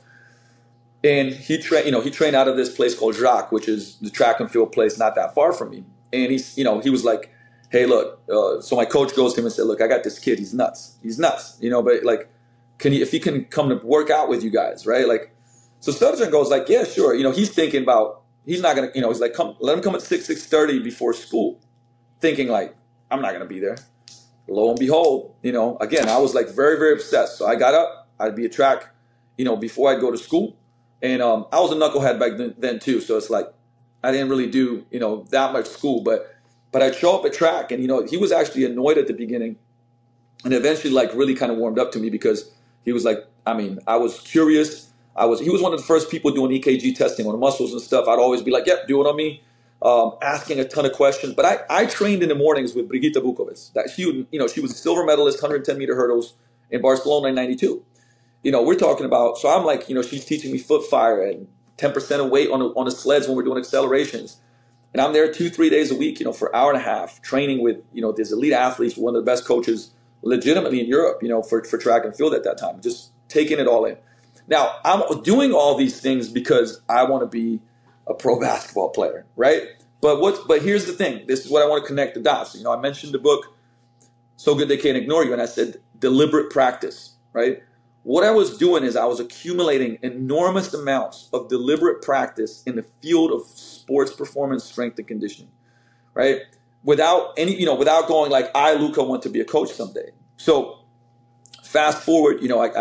And he trained out of this place called Žac, which is the track and field place not that far from me. And he was like, hey, look, so my coach goes to him and said, look, I got this kid. He's nuts, but like, if he can come to work out with you guys, right? Like, so Srđan goes like, yeah, sure. He's thinking about, he's not going to, he's like, let him come at 6:30 before school, thinking like, I'm not going to be there. Lo and behold, again, I was like very, very obsessed. So I got up, I'd be at track, before I'd go to school. And I was a knucklehead back then too. So it's like, I didn't really do, that much school, but I'd show up at track and, he was actually annoyed at the beginning and eventually like really kind of warmed up to me because he was like, I was curious. He was one of the first people doing EKG testing on the muscles and stuff. I'd always be like, yep, do it on me. Asking a ton of questions. But I trained in the mornings with Brigitte Bukovic. She was a silver medalist, 110-meter hurdles in Barcelona in 92. We're talking about, so I'm like, she's teaching me foot fire and 10% of weight on the sleds when we're doing accelerations. And I'm there 2-3 days a week, for an hour and a half, training with, these elite athletes, one of the best coaches legitimately in Europe, for track and field at that time, just taking it all in. Now, I'm doing all these things because I want to be a pro basketball player, right? But here's the thing. This is what I want to connect the dots. I mentioned the book, So Good They Can't Ignore You, and I said deliberate practice, right? What I was doing is I was accumulating enormous amounts of deliberate practice in the field of sports performance, strength, and conditioning, right? Without without going like, Luka, want to be a coach someday. So fast forward,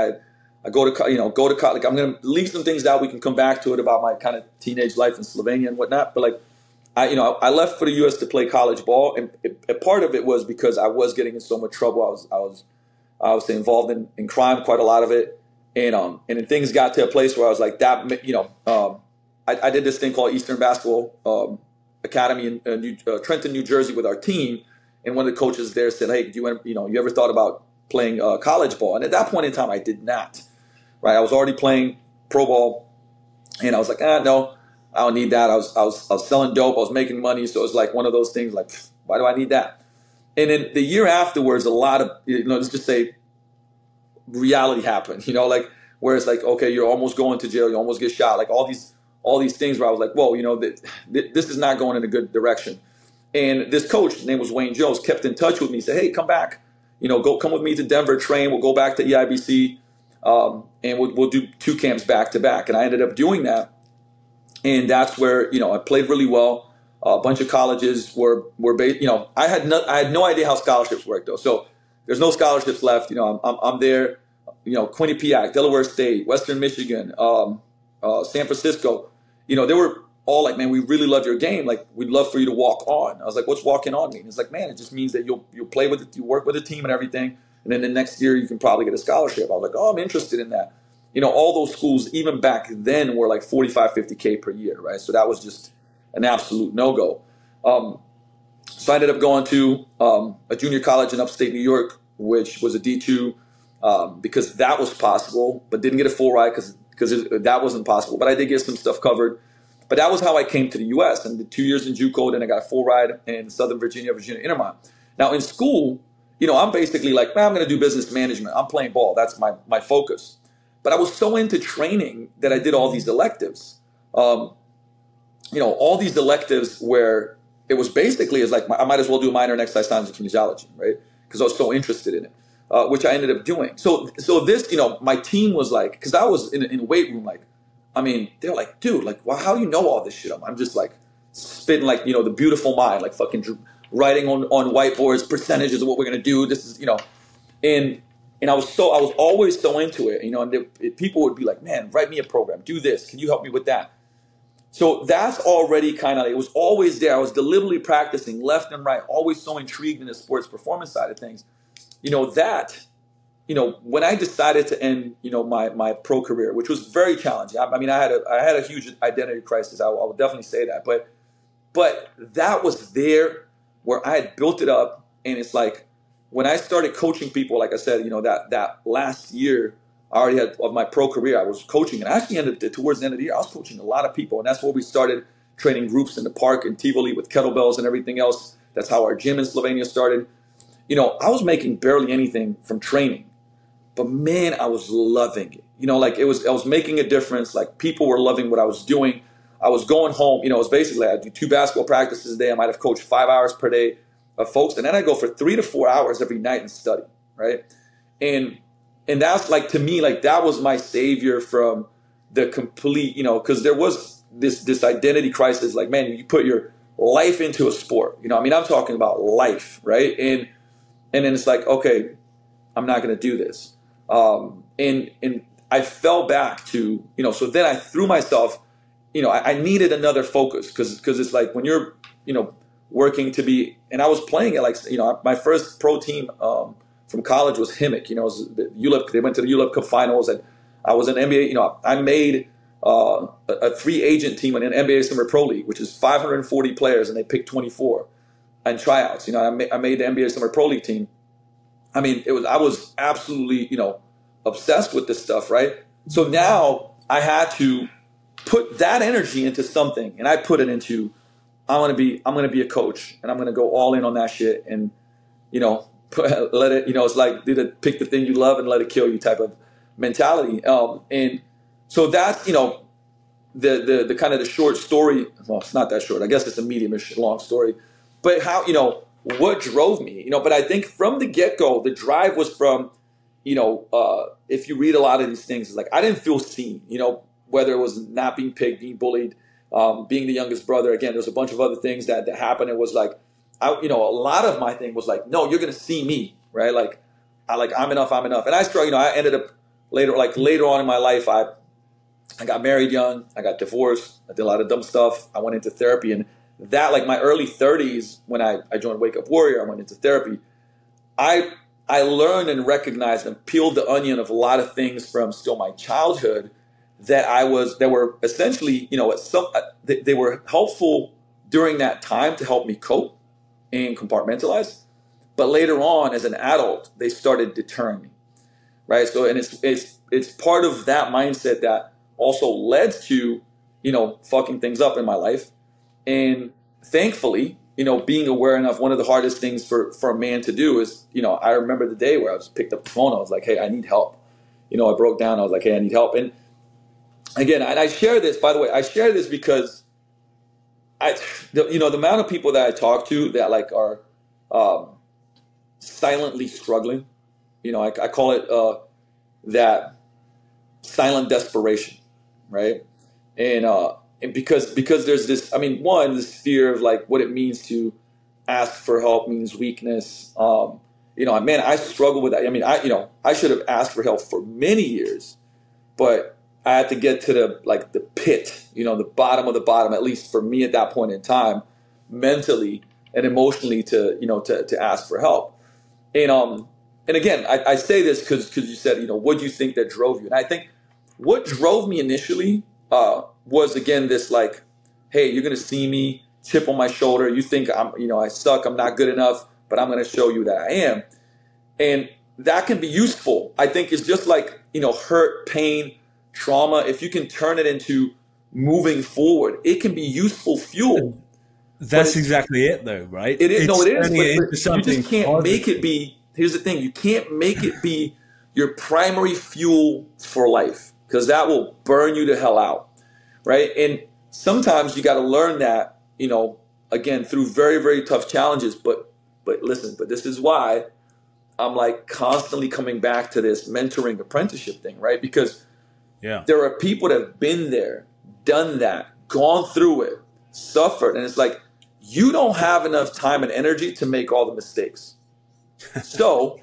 I go to college. Like, I'm going to leave some things out. We can come back to it about my kind of teenage life in Slovenia and whatnot. But like, I left for the U.S. to play college ball, and a part of it was because I was getting in so much trouble. I was involved in crime, quite a lot of it, and then things got to a place where I was like that. I did this thing called Eastern Basketball Academy in Trenton, New Jersey, with our team, and one of the coaches there said, "Hey, you ever thought about playing college ball?" And at that point in time, I did not. Right, I was already playing pro ball, and I was like, no, I don't need that. I was selling dope. I was making money, so it was like one of those things. Like, why do I need that? And then the year afterwards, a lot of let's just say reality happened. Like where it's like, okay, you're almost going to jail. You almost get shot. Like all these things where I was like, whoa, this is not going in a good direction. And this coach, his name was Wayne Jones, kept in touch with me. Said, hey, come back. Come with me to Denver, train. We'll go back to EIBC. And we'll do 2 camps back to back. And I ended up doing that. And that's where, I played really well. A bunch of colleges were based, I had no idea how scholarships work though. So there's no scholarships left. I'm there, Quinnipiac, Delaware State, Western Michigan, San Francisco, they were all like, man, we really love your game. Like, we'd love for you to walk on. I was like, what's walking on mean? It's like, man, it just means that you'll play with it, you work with the team and everything. And then the next year you can probably get a scholarship. I was like, oh, I'm interested in that. All those schools, even back then, were like 45, 50K per year, right? So that was just an absolute no-go. So I ended up going to a junior college in upstate New York, which was a D2, because that was possible, but didn't get a full ride because that wasn't possible. But I did get some stuff covered. But that was how I came to the U.S. and did 2 years in JUCO, then I got a full ride in Southern Virginia Intermont. Now, in school, I'm basically like, man, I'm going to do business management. I'm playing ball. That's my focus. But I was so into training that I did all these electives. All these electives where it was basically is like I might as well do a minor in exercise science and kinesiology, right? Because I was so interested in it, which I ended up doing. So this, my team was like, because I was in a weight room, like, I mean, they're like, dude, like, well, how do you know all this shit? I'm just like spitting like, the beautiful mind, like fucking writing on whiteboards, percentages of what we're gonna do. This is, and I was always so into it, and people would be like, man, write me a program, do this, can you help me with that? So that's already kind of, it was always there. I was deliberately practicing left and right, always so intrigued in the sports performance side of things. When I decided to end, my pro career, which was very challenging. I mean, I had a huge identity crisis. I would definitely say that. But that was there where I had built it up. And it's like, when I started coaching people, like I said, that last year, I already had of my pro career, I was coaching, and I actually towards the end of the year, I was coaching a lot of people, and that's where we started training groups in the park in Tivoli with kettlebells and everything else. That's how our gym in Slovenia started. I was making barely anything from training, but man, I was loving it. I was making a difference. Like people were loving what I was doing. I was going home. It was basically I'd do 2 basketball practices a day. I might have coached 5 hours per day of folks, and then I go for 3 to 4 hours every night and study, right? And that's like, to me, like that was my savior from the complete, because there was this identity crisis. Like, man, you put your life into a sport, I'm talking about life, right? And then it's like, okay, I'm not going to do this. And I fell back to, so then I threw myself, I needed another focus because it's like when you're, working to be, and I was playing it like, my first pro team, from college was Himmick. It was the ULEP. They went to the ULEP Cup finals, and I was an NBA. I made a free agent team in an NBA Summer Pro League, which is 540 players, and they picked 24 and tryouts. I made the NBA Summer Pro League team. I mean, I was absolutely obsessed with this stuff, right? So now I had to put that energy into something, and I put it into I'm gonna be a coach, and I'm gonna go all in on that shit, and let it, it's like pick the thing you love and let it kill you type of mentality. And so that's, the kind of the short story. Well, it's not that short. I guess it's a medium-ish long story. But how, what drove me, but I think from the get-go, the drive was from, if you read a lot of these things, it's like I didn't feel seen, whether it was not being picked, being bullied, being the youngest brother. Again, there's a bunch of other things that happened. It was like, a lot of my thing was like, no, you're going to see me, right? Like, I'm enough. And I struggled, I ended up later on in my life, I got married young. I got divorced. I did a lot of dumb stuff. I went into therapy, and that, like my early 30s, when I joined Wake Up Warrior, I went into therapy. I learned and recognized and peeled the onion of a lot of things from still my childhood that were essentially, they were helpful during that time to help me cope and compartmentalize. But later on, as an adult, they started deterring me, right? So, and it's part of that mindset that also led to, fucking things up in my life. And thankfully, being aware enough, one of the hardest things for a man to do is, I remember the day where I just picked up the phone. I was like, hey, I need help. I broke down. I was like, hey, I need help. And again, and I share this, by the way, because the amount of people that I talk to that like are silently struggling, I call it that silent desperation, right? And because there's this, this fear of like what it means to ask for help means weakness. I struggle with that. I should have asked for help for many years, but I had to get to the pit, the bottom of the bottom, at least for me at that point in time, mentally and emotionally to ask for help. And again, I say this because you said, what do you think that drove you? And I think what drove me initially was, again, this like, hey, you're going to see me, chip on my shoulder. You think I suck, I'm not good enough, but I'm going to show you that I am. And that can be useful. I think it's just like, hurt, pain, trauma. If you can turn it into moving forward, it can be useful fuel. That's exactly it, though, right? It is. But you just can't positive. make it be. Here's the thing: you can't make it be your primary fuel for life, because that will burn you to hell out, right? And sometimes you got to learn that, again, through very, very tough challenges. But listen, but this is why I'm like constantly coming back to this mentoring apprenticeship thing, right? Because there are people that have been there, done that, gone through it, suffered. And it's like, you don't have enough time and energy to make all the mistakes. So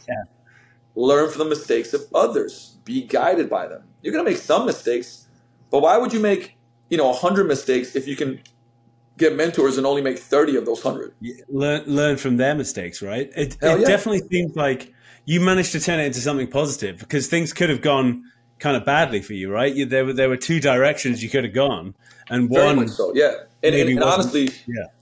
learn from the mistakes of others. Be guided by them. You're going to make some mistakes, but why would you make, 100 mistakes if you can get mentors and only make 30 of those 100? Learn from their mistakes, right? It definitely seems like you managed to turn it into something positive, because things could have gone kind of badly for you, right? There were two directions you could have gone, and Very one much so, yeah. And honestly,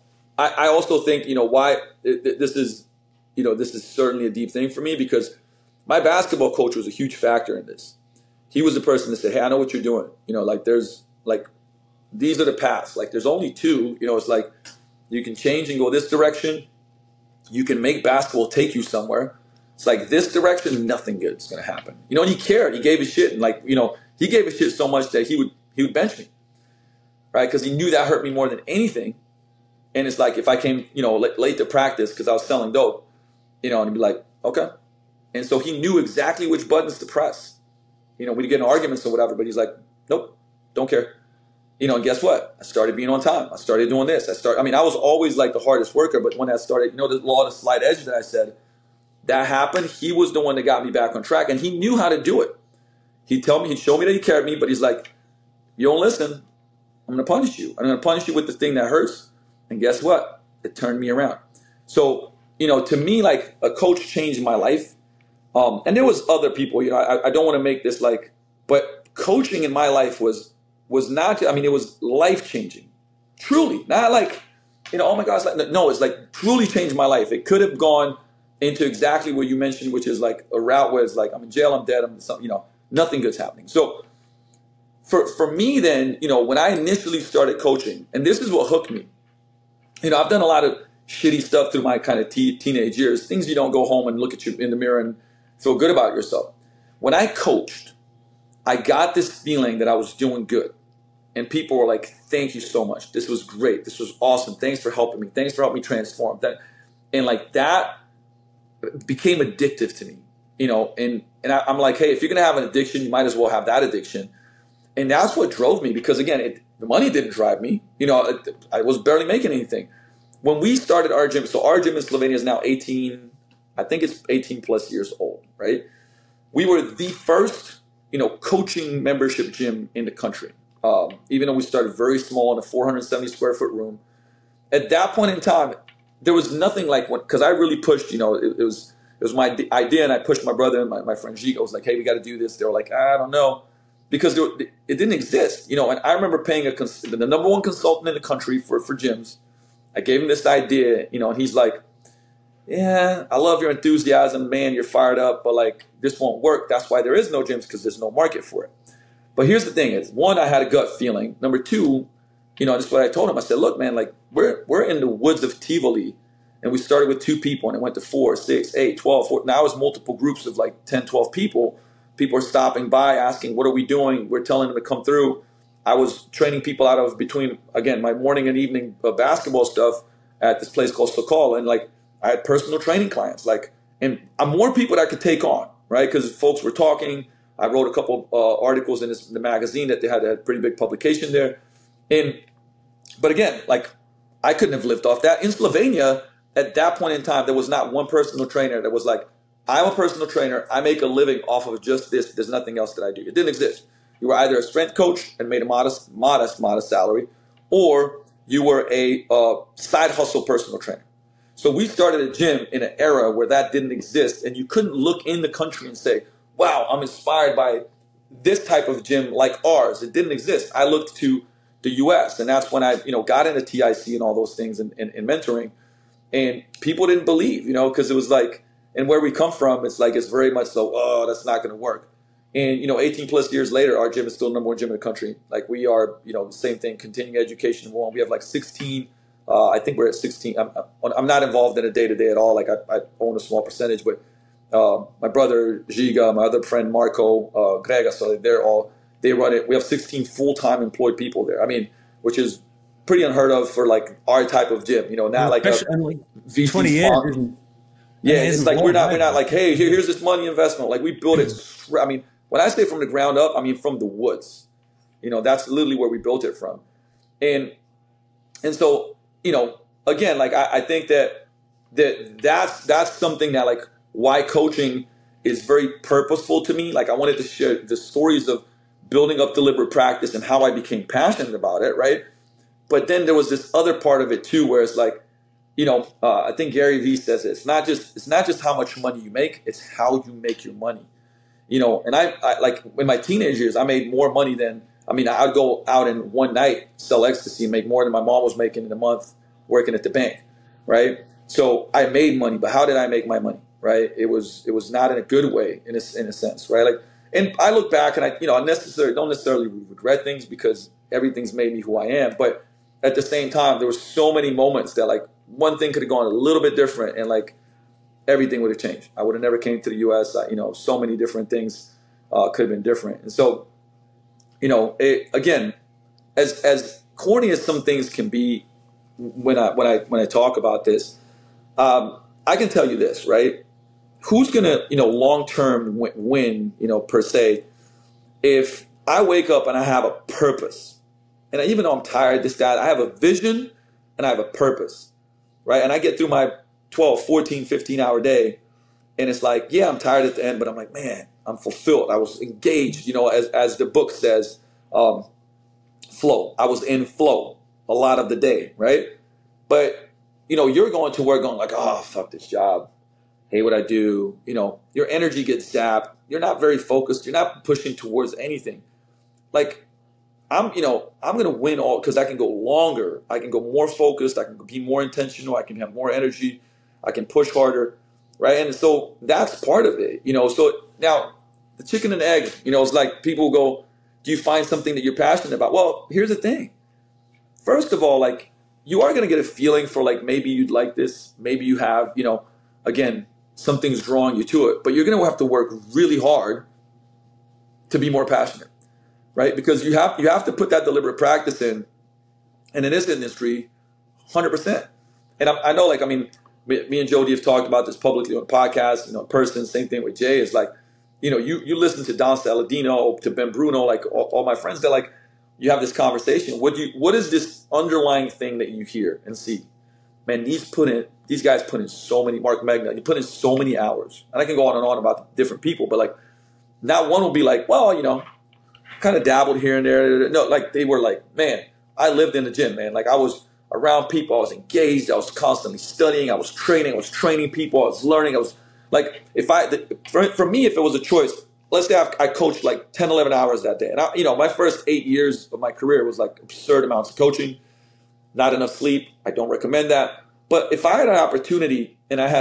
I also think, why this is certainly a deep thing for me, because my basketball coach was a huge factor in this. He was the person that said, hey, I know what you're doing. There's these are the paths. Like, there's only two. It's like you can change and go this direction. You can make basketball take you somewhere. It's like this direction, nothing good is going to happen. And he cared. He gave a shit. And he gave a shit so much that he would bench me, right? Because he knew that hurt me more than anything. And it's like, if I came, late to practice because I was selling dope, and he'd be like, okay. And so he knew exactly which buttons to press. We'd get in arguments or whatever, but he's like, nope, don't care. And guess what? I started being on time. I started doing this. I was always like the hardest worker, but when I started, the law of the slight edge that I said, that happened. He was the one that got me back on track, and he knew how to do it. He'd show me that he cared me, but he's like, you don't listen, I'm going to punish you. I'm going to punish you with the thing that hurts. And guess what? It turned me around. So, to me, like, a coach changed my life. And there was other people, I don't want to make this like, but coaching in my life was not, it was life-changing. Truly. Not like, oh my gosh, no, it's like truly changed my life. It could have gone into exactly what you mentioned, which is like a route where it's like, I'm in jail, I'm dead, nothing good's happening. So for me then, when I initially started coaching, and this is what hooked me, I've done a lot of shitty stuff through my kind of teenage years, things you don't go home and look at you in the mirror and feel good about yourself. When I coached, I got this feeling that I was doing good. And people were like, thank you so much. This was great. This was awesome. Thanks for helping me. Thanks for helping me transform. That became addictive to me, and I'm like, hey, if you're going to have an addiction, you might as well have that addiction. And that's what drove me, because again, the money didn't drive me. I was barely making anything. When we started our gym, so our gym in Slovenia is now 18, I think it's 18 plus years old, right? We were the first, coaching membership gym in the country. Even though we started very small in a 470 square foot room. At that point in time, there was nothing like what, because I really pushed, it was my idea, and I pushed my brother and my friend Gigo. I was like, hey, we got to do this. They were like, I don't know, because it didn't exist, and I remember paying the number one consultant in the country for gyms. I gave him this idea, and he's like, yeah, I love your enthusiasm, man, you're fired up, but like, this won't work. That's why there is no gyms, because there's no market for it. But here's the thing is, one, I had a gut feeling. Number two, this is what I told him. I said, look, man, like, we're in the woods of Tivoli, and we started with 2 people, and it went to 4, 6, 8, 12. 14. Now it's multiple groups of like 10, 12 people. People are stopping by asking, what are we doing? We're telling them to come through. I was training people out of between, again, my morning and evening basketball stuff at this place called Sokol. And like, I had personal training clients, like, and I'm more people that I could take on, right? Because folks were talking. I wrote a couple articles in the magazine that they had a pretty big publication there. But again, like, I couldn't have lived off that. In Slovenia, at that point in time, there was not one personal trainer that was like, I'm a personal trainer. I make a living off of just this. There's nothing else that I do. It didn't exist. You were either a strength coach and made a modest salary, or you were a side hustle personal trainer. So we started a gym in an era where that didn't exist, and you couldn't look in the country and say, wow, I'm inspired by this type of gym like ours. It didn't exist. I looked to the US, and that's when I got into TIC and all those things and mentoring. And people didn't believe, because it was like, and where we come from, it's like, it's very much so, oh, that's not going to work. And, 18 plus years later, our gym is still the number one gym in the country. Like, we are, the same thing, continuing education. We have like 16, I think we're at 16. I'm not involved in a day-to-day at all. Like, I own a small percentage, but my brother Giga, my other friend Marco, Grega. So they run it. We have 16 full-time employed people there. I mean, which is pretty unheard of for like our type of gym. Not like a Like VC 20 years sponsor. isn't, Yeah, it it's isn't like long we're not either. like, hey, here's this money investment. Like we built it. I mean, when I say from the ground up, I mean from the woods. That's literally where we built it from. And so, again, like I think that's something that like why coaching is very purposeful to me. Like I wanted to share the stories of building up deliberate practice and how I became passionate about it, right? But then there was this other part of it too, where it's like, I think Gary Vee says it. It's not just how much money you make; it's how you make your money. And I like in my teenage years, I made more money than I'd go out in one night, sell ecstasy, and make more than my mom was making in a month working at the bank, right? So I made money, but how did I make my money, right? It was not in a good way, in a sense, right? Like, and I look back and I don't necessarily regret things because everything's made me who I am, but at the same time, there were so many moments that like one thing could have gone a little bit different, and like everything would have changed. I would have never came to the U.S. So many different things could have been different, and so again, as corny as some things can be, when I talk about this, I can tell you this, right? Who's gonna long term win per se if I wake up and I have a purpose, and even though I'm tired, I have a vision and I have a purpose, right? And I get through my 12, 14, 15-hour day, and it's like, yeah, I'm tired at the end, but I'm like, man, I'm fulfilled. I was engaged, as the book says, flow. I was in flow a lot of the day, right? But, you're going to work going like, oh, fuck this job. Hey, what I do, your energy gets zapped. You're not very focused. You're not pushing towards anything. Like, I'm going to win all because I can go longer. I can go more focused. I can be more intentional. I can have more energy. I can push harder, right? And so that's part of it, So now the chicken and egg, it's like people go, do you find something that you're passionate about? Well, here's the thing. First of all, like you are going to get a feeling for like maybe you'd like this. Maybe you have, again, something's drawing you to it. But you're going to have to work really hard to be more passionate. Right, because you have to put that deliberate practice in, and in this industry, 100%. And I know, like, me and Jody have talked about this publicly on the podcast. In person, same thing with Jay. Is like, you listen to Don Saladino, to Ben Bruno, like all my friends. They're like, you have this conversation. What is this underlying thing that you hear and see? Man, these guys put in so many. Mark Magna, you put in so many hours, and I can go on and on about different people, but like, not one will be like, well, kind of dabbled here and there. No, like they were like, man, I lived in the gym, man. Like I was around people. I was engaged. I was constantly studying. I was training. I was training people. I was learning. I was like, for me, if it was a choice, let's say I coached like 10, 11 hours that day. And my first 8 years of my career was like absurd amounts of coaching, not enough sleep. I don't recommend that. But if I had an opportunity and I had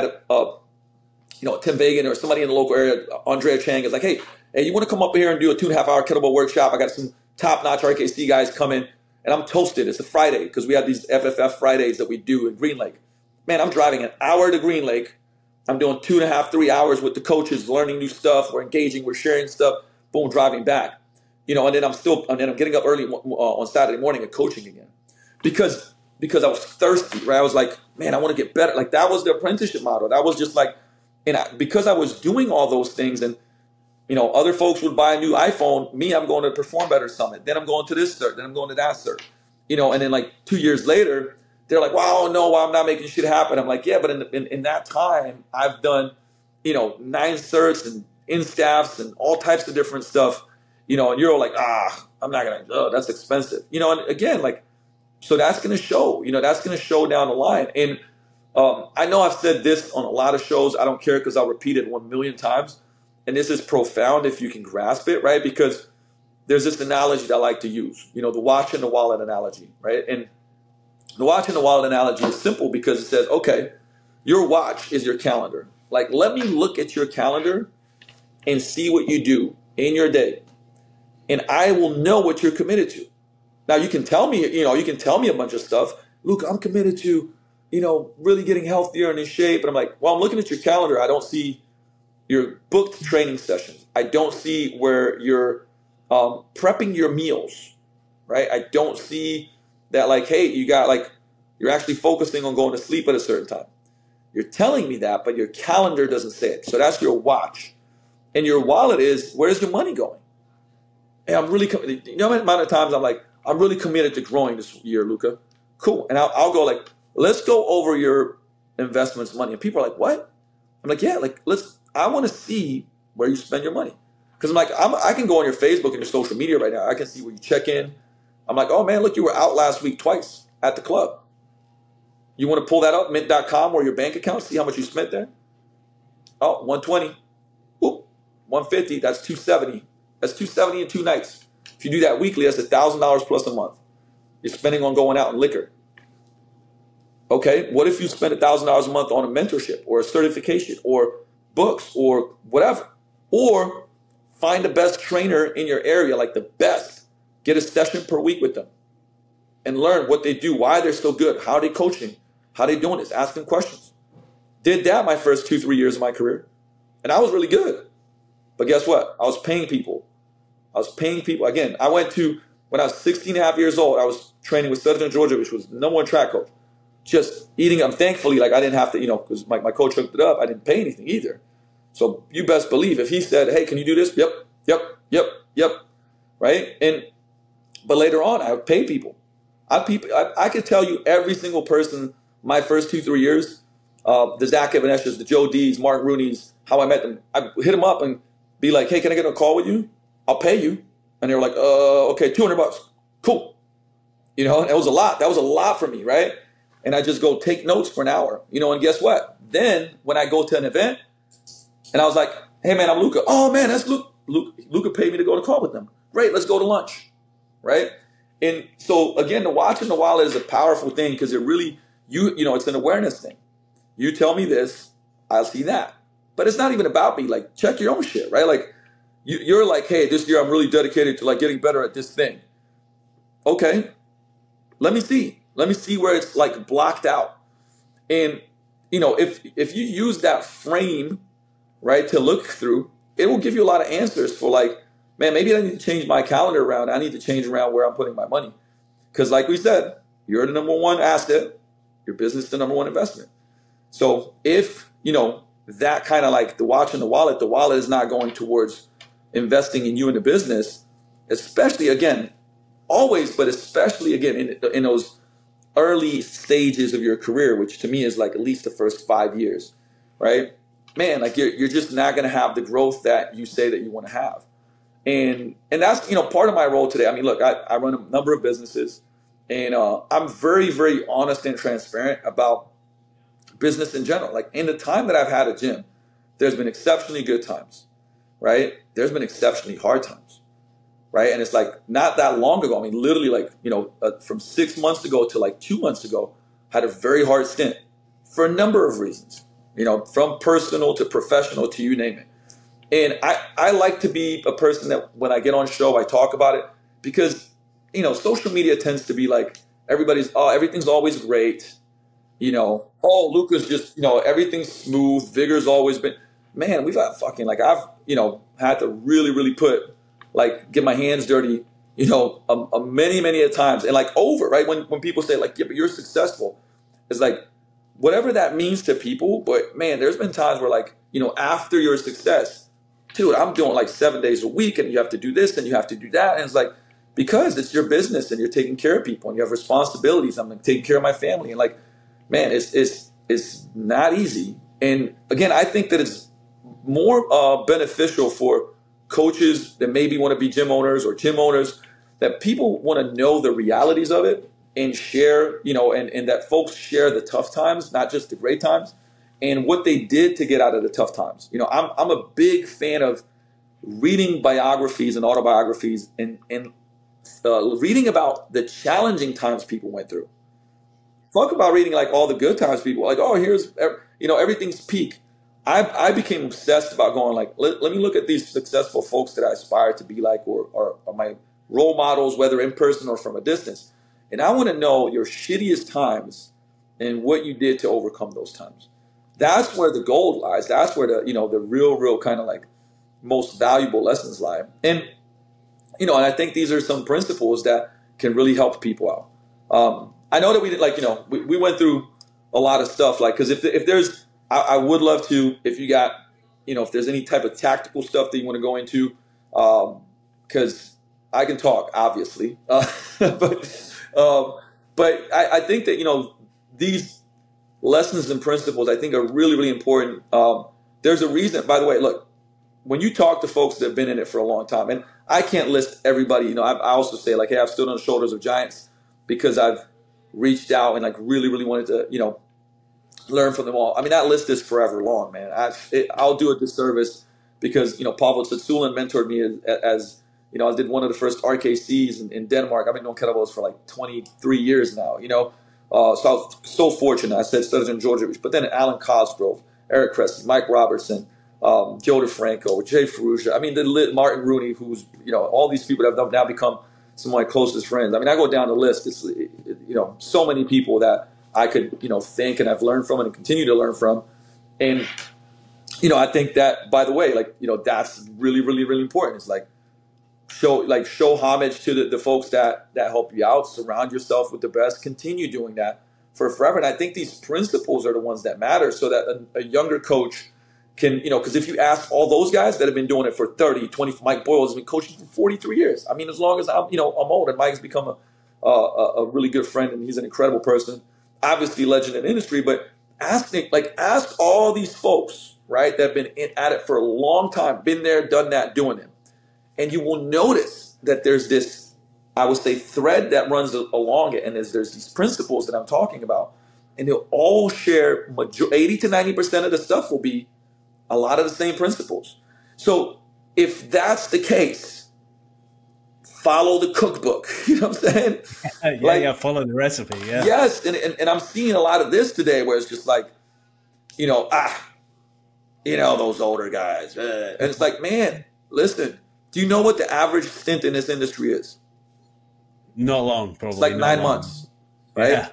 Tim Vagan or somebody in the local area, Andrea Chang is like, hey, you want to come up here and do a 2.5-hour kettlebell workshop? I got some top-notch RKC guys coming, and I'm toasted. It's a Friday because we have these FFF Fridays that we do in Green Lake. Man, I'm driving an hour to Green Lake. I'm doing 2.5, 3 hours with the coaches, learning new stuff. We're engaging. We're sharing stuff. Boom, driving back. And then I'm getting up early on Saturday morning and coaching again because I was thirsty, right? I was like, man, I want to get better. Like that was the apprenticeship model. That was just like, because I was doing all those things and other folks would buy a new iPhone. Me, I'm going to Perform Better Summit. Then I'm going to this cert. Then I'm going to that cert. And then like 2 years later, they're like, wow, no, I'm not making shit happen. I'm like, yeah, but in that time, I've done, 9 certs and in-staffs and all types of different stuff, and you're all like, I'm not going to, that's expensive. And again, like, so that's going to show, that's going to show down the line. And I know I've said this on a lot of shows. I don't care because I'll repeat it 1 million times. And this is profound if you can grasp it, right? Because there's this analogy that I like to use, the watch and the wallet analogy, right? And the watch and the wallet analogy is simple because it says, okay, your watch is your calendar. Like, let me look at your calendar and see what you do in your day. And I will know what you're committed to. Now, you can tell me, a bunch of stuff. Luke, I'm committed to, really getting healthier and in shape. And I'm like, well, I'm looking at your calendar. I don't see your booked training sessions. I don't see where you're prepping your meals, right? I don't see that like, hey, you're actually focusing on going to sleep at a certain time. You're telling me that, but your calendar doesn't say it. So that's your watch. And your wallet is, where's your money going? Hey, I'm really, you know how many amount of times I'm like, I'm really committed to growing this year, Luca. Cool. And I'll go like, let's go over your investments money. And people are like, what? I'm like, yeah, like I want to see where you spend your money. Because I'm like, I can go on your Facebook and your social media right now. I can see where you check in. I'm like, oh man, look, you were out last week twice at the club. You want to pull that up, mint.com or your bank account, see how much you spent there? Oh, 120. Whoop, 150, that's 270. That's 270 in 2 nights. If you do that weekly, that's $1,000 plus a month. You're spending on going out and liquor. Okay, what if you spend $1,000 a month on a mentorship or a certification or books or whatever? Or find the best trainer in your area, like the best. Get a session per week with them and learn what they do, why they're so good, how they coaching, how they doing this, ask them questions. Did that my first 2-3 years of my career. And I was really good. But guess what? I was paying people. Again, I went to, when I was 16 and a half years old, I was training with Southern Georgia, which was the #1 track coach. Just eating them. Thankfully, like I didn't have to, because my coach hooked it up. I didn't pay anything either. So you best believe if he said, hey, can you do this? Yep. Right? But later on, I would pay people. I could tell you every single person my first 2-3 years, the Zach Evanesh's, the Joe D's, Mark Rooney's, how I met them. I hit them up and be like, hey, can I get on a call with you? I'll pay you. And they were like, okay, $200. Cool. And it was a lot. That was a lot for me, right? And I just go take notes for an hour, and guess what? Then when I go to an event and I was like, hey man, I'm Luca. Oh man, that's Luca. Luca paid me to go to call with them. Great, let's go to lunch, right? And so again, the watch and the wallet is a powerful thing because it really, it's an awareness thing. You tell me this, I'll see that. But it's not even about me. Like, check your own shit, right? Like, you're like, hey, this year I'm really dedicated to like getting better at this thing. Okay, let me see. Let me see where it's like blocked out. And, if you use that frame, right, to look through, it will give you a lot of answers for like, man, maybe I need to change my calendar around. I need to change around where I'm putting my money. Because like we said, you're the #1 asset. Your business is the #1 investment. So if, that kind of like the watch and the wallet is not going towards investing in you and the business, especially again, always, but especially again in those early stages of your career, which to me is like at least the first 5 years, right? Man, like you're just not going to have the growth that you say that you want to have. And that's, part of my role today. I mean, look, I run a number of businesses and I'm very, very honest and transparent about business in general. Like in the time that I've had a gym, there's been exceptionally good times, right? There's been exceptionally hard times. Right. And it's like not that long ago. I mean, literally like, from 6 months ago to like 2 months ago, had a very hard stint for a number of reasons, from personal to professional to you name it. And I like to be a person that when I get on show, I talk about it because, social media tends to be like everything's always great. Luca's just, everything's smooth. Vigor's always been, man, we've got fucking like I've, had to really, really get my hands dirty, many a times and like over, right? When people say like, yeah, but you're successful, it's like, whatever that means to people. But man, there's been times where like, after your success, dude, I'm doing like 7 days a week and you have to do this and you have to do that. And it's like, because it's your business and you're taking care of people and you have responsibilities. I'm like taking care of my family and like, man, it's not easy. And again, I think that it's more beneficial for coaches that maybe want to be gym owners or gym owners, that people want to know the realities of it and share, and that folks share the tough times, not just the great times, and what they did to get out of the tough times. I'm a big fan of reading biographies and autobiographies and reading about the challenging times people went through. Fuck about reading like all the good times people like, oh, here's, everything's peak. I became obsessed about going like, let me look at these successful folks that I aspire to be like, or my role models, whether in person or from a distance. And I want to know your shittiest times and what you did to overcome those times. that's where the gold lies. That's where the real kind of like most valuable lessons lie. And, and I think these are some principles that can really help people out. I know that we did, like, we went through a lot of stuff, like, because if there's, I would love to, if you got, if there's any type of tactical stuff that you want to go into, because I can talk, obviously, but I think that, these lessons and principles, I think, are really, really important. There's a reason, by the way, look, when you talk to folks that have been in it for a long time, and I can't list everybody, I also say, like, hey, I've stood on the shoulders of giants because I've reached out and, like, really, really wanted to, learn from them all. I mean, that list is forever long, man. I'll do a disservice because, Pavel Tsatsouline mentored me as I did one of the first RKCs in Denmark. I've been doing kettlebells for like 23 years now, so I was so fortunate. I said Sturgeon Georgievich, but then Alan Cosgrove, Eric Cressy, Mike Robertson, Joe DeFranco, Jay Ferrugia. I mean, Martin Rooney, who's, all these people that have now become some of my closest friends. I mean, I go down the list. It's, so many people that I could, think and I've learned from and continue to learn from. And, I think that, by the way, like, that's really, really, really important. It's like, show homage to the folks that help you out. Surround yourself with the best. Continue doing that for forever. And I think these principles are the ones that matter, so that a younger coach can, because if you ask all those guys that have been doing it for 30, 20, Mike Boyle has been coaching for 43 years. I mean, as long as I'm old, and Mike's become a really good friend, and he's an incredible person, obviously legend in the industry, but ask all these folks, right, that have been at it for a long time, been there, done that, doing it. And you will notice that there's this, I would say, thread that runs along it. And there's these principles that I'm talking about. And they'll all share 80 to 90% of the stuff will be a lot of the same principles. So if that's the case, follow the cookbook. You know what I'm saying? Follow the recipe. Yeah. Yes. And I'm seeing a lot of this today where it's just like, those older guys. And it's like, man, listen. Do you know what the average stint in this industry is? Not long, probably. It's like 9 months, right? Yeah.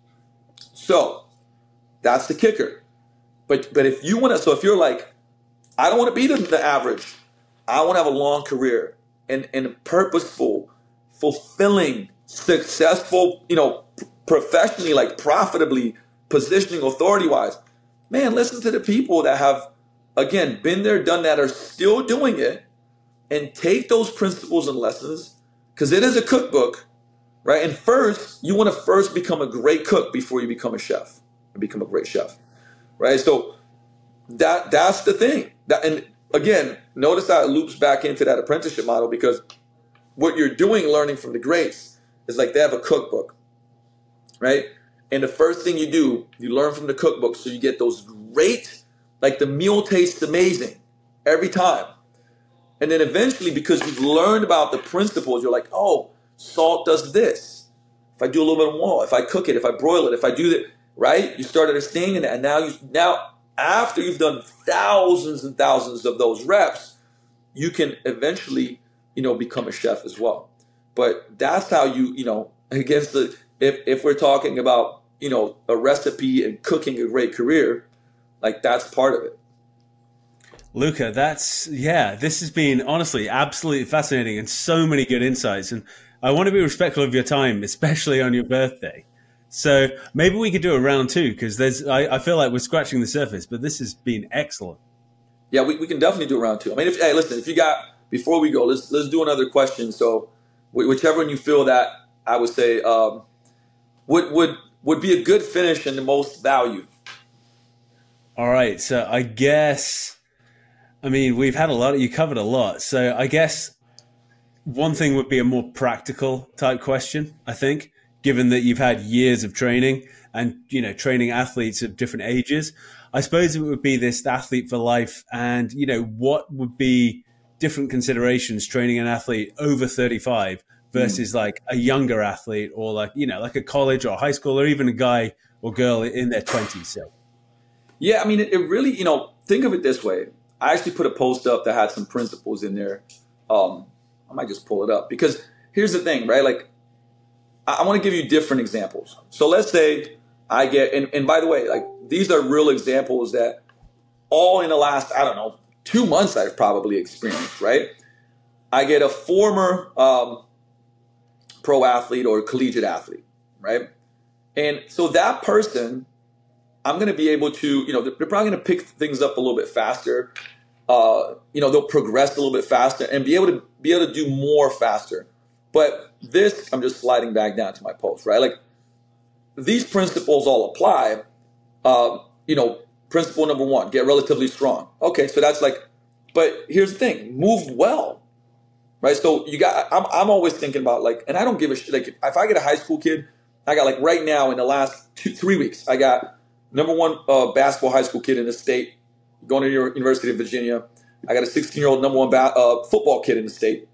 So that's the kicker. But if you want to, so if you're like, I don't want to be the average. I want to have a long career and purposeful, fulfilling, successful, professionally, like profitably positioning authority-wise. Man, listen to the people that have, again, been there, done that, are still doing it. And take those principles and lessons, because it is a cookbook, right? And first, you want to become a great cook before you become a chef and become a great chef, right? So that's the thing. And again, notice how it loops back into that apprenticeship model, because what you're doing, learning from the greats, is like they have a cookbook, right? And the first thing you do, you learn from the cookbook, so you get those great, like the meal tastes amazing every time. And then eventually, because you've learned about the principles, you're like, oh, salt does this. If I do a little bit more, if I cook it, if I broil it, if I do that, right? You start understanding that. And now after you've done thousands and thousands of those reps, you can eventually, become a chef as well. But that's how if we're talking about, a recipe and cooking a great career, like that's part of it. Luca, this has been honestly absolutely fascinating and so many good insights. And I want to be respectful of your time, especially on your birthday. So maybe we could do a round two, because I feel like we're scratching the surface, but this has been excellent. Yeah, we can definitely do a round two. I mean, if you got, before we go, let's do another question. So whichever one you feel that I would say would be a good finish and the most value. All right. So I guess, we've had you covered a lot. So I guess one thing would be a more practical type question, I think, given that you've had years of training and, training athletes of different ages. I suppose it would be this athlete for life, and, what would be different considerations training an athlete over 35 versus like a younger athlete, or like, like a college or high school, or even a guy or girl in their 20s. So. Yeah, it really, think of it this way. I actually put a post up that had some principles in there. I might just pull it up, because here's the thing, right? Like, I want to give you different examples. So let's say I get, and by the way, like these are real examples that all in the last, I don't know, 2 months I've probably experienced, right? I get a former pro athlete or collegiate athlete, right? And so that person, I'm going to be able to, they're probably going to pick things up a little bit faster. They'll progress a little bit faster and be able to do more faster. But this, I'm just sliding back down to my post, right? Like these principles all apply. Principle number 1, get relatively strong. Okay, so that's like, but here's the thing, move well, right? So I'm always thinking about like, and I don't give a shit. Like if I get a high school kid, I got like right now in the last 3 weeks, I got number 1 basketball high school kid in the state going to the University of Virginia. I got a 16-year-old number 1 football kid in the state.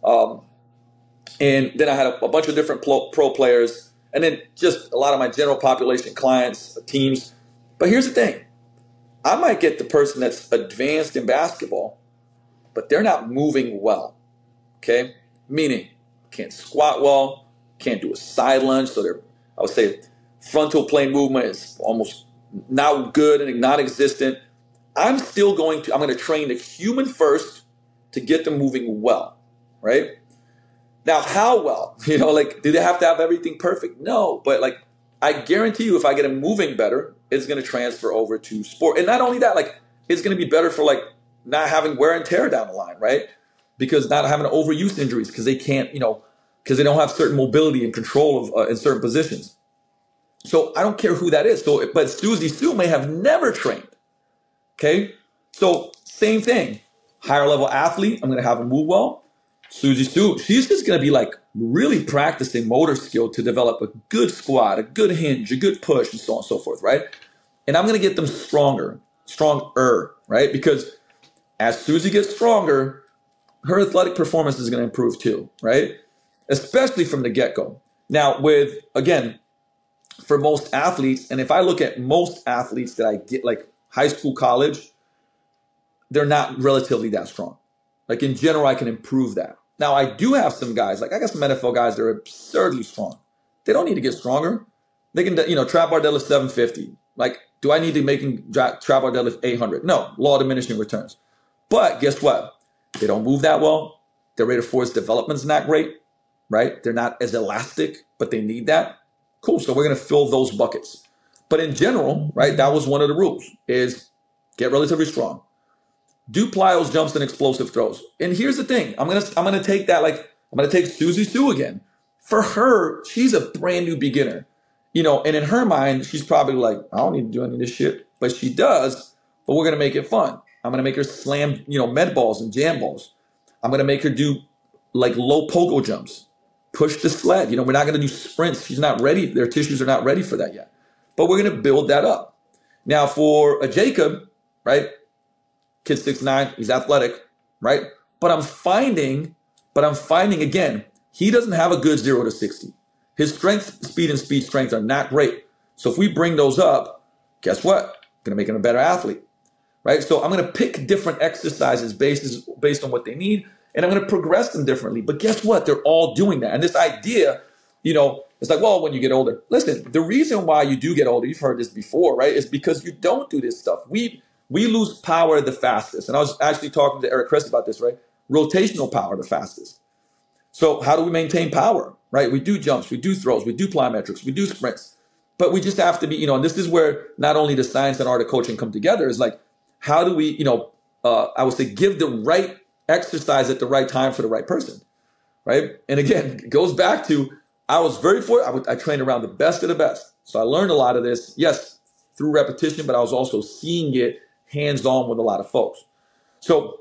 And then I had a bunch of different pro players, and then just a lot of my general population clients, teams. But here's the thing. I might get the person that's advanced in basketball, but they're not moving well, okay? Meaning can't squat well, can't do a side lunge. So I would say frontal plane movement is almost not good and non-existent. I'm going to train the human first to get them moving well, right? Now, how well? Do they have to have everything perfect? No, but like I guarantee you if I get them moving better, it's going to transfer over to sport. And not only that, like it's going to be better for like not having wear and tear down the line, right? Because not having overuse injuries because they can't, because they don't have certain mobility and control of in certain positions. So I don't care who that is. But Susie Sue may have never trained. Okay, so same thing. Higher level athlete, I'm going to have them move well. Susie Sue, she's just going to be like really practicing motor skill to develop a good squat, a good hinge, a good push, and so on and so forth, right? And I'm going to get them stronger, right? Because as Susie gets stronger, her athletic performance is going to improve too, right? Especially from the get-go. Now, for most athletes, and if I look at most athletes that I get, like high school, college, they're not relatively that strong. Like in general, I can improve that. Now, I do have some guys, like I got some NFL guys that are absurdly strong. They don't need to get stronger. They can, trap bar deadlift 750. Like, do I need to make them trap bar deadlift 800? No, law of diminishing returns. But guess what? They don't move that well. Their rate of force development's not great, right? They're not as elastic, but they need that. Cool, so we're going to fill those buckets. But in general, right, that was one of the rules, is get relatively strong. Do plyos, jumps, and explosive throws. And here's the thing. I'm gonna take that, like, I'm gonna take Susie Sue again. For her, she's a brand new beginner. And in her mind, she's probably like, I don't need to do any of this shit. But she does, but we're gonna make it fun. I'm gonna make her slam, med balls and jam balls. I'm gonna make her do like low pogo jumps. Push the sled. We're not gonna do sprints. She's not ready. Their tissues are not ready for that yet. But we're gonna build that up. Now for a Jacob, right? Kid 6'9", he's athletic, right? But I'm finding again, he doesn't have a good 0 to 60. His speed and speed strength are not great. So if we bring those up, guess what? Gonna make him a better athlete, right? So I'm gonna pick different exercises based on what they need, and I'm gonna progress them differently. But guess what? They're all doing that. And this idea, it's like, well, when you get older. Listen, the reason why you do get older, you've heard this before, right? Is because you don't do this stuff. We lose power the fastest. And I was actually talking to Eric Chris about this, right? Rotational power the fastest. So how do we maintain power, right? We do jumps, we do throws, we do plyometrics, we do sprints. But we just have to be, and this is where not only the science and art of coaching come together, is like, how do we, I would say give the right exercise at the right time for the right person, right? And again, it goes back to, I was very fortunate. I trained around the best of the best. So I learned a lot of this, yes, through repetition, but I was also seeing it hands-on with a lot of folks. So,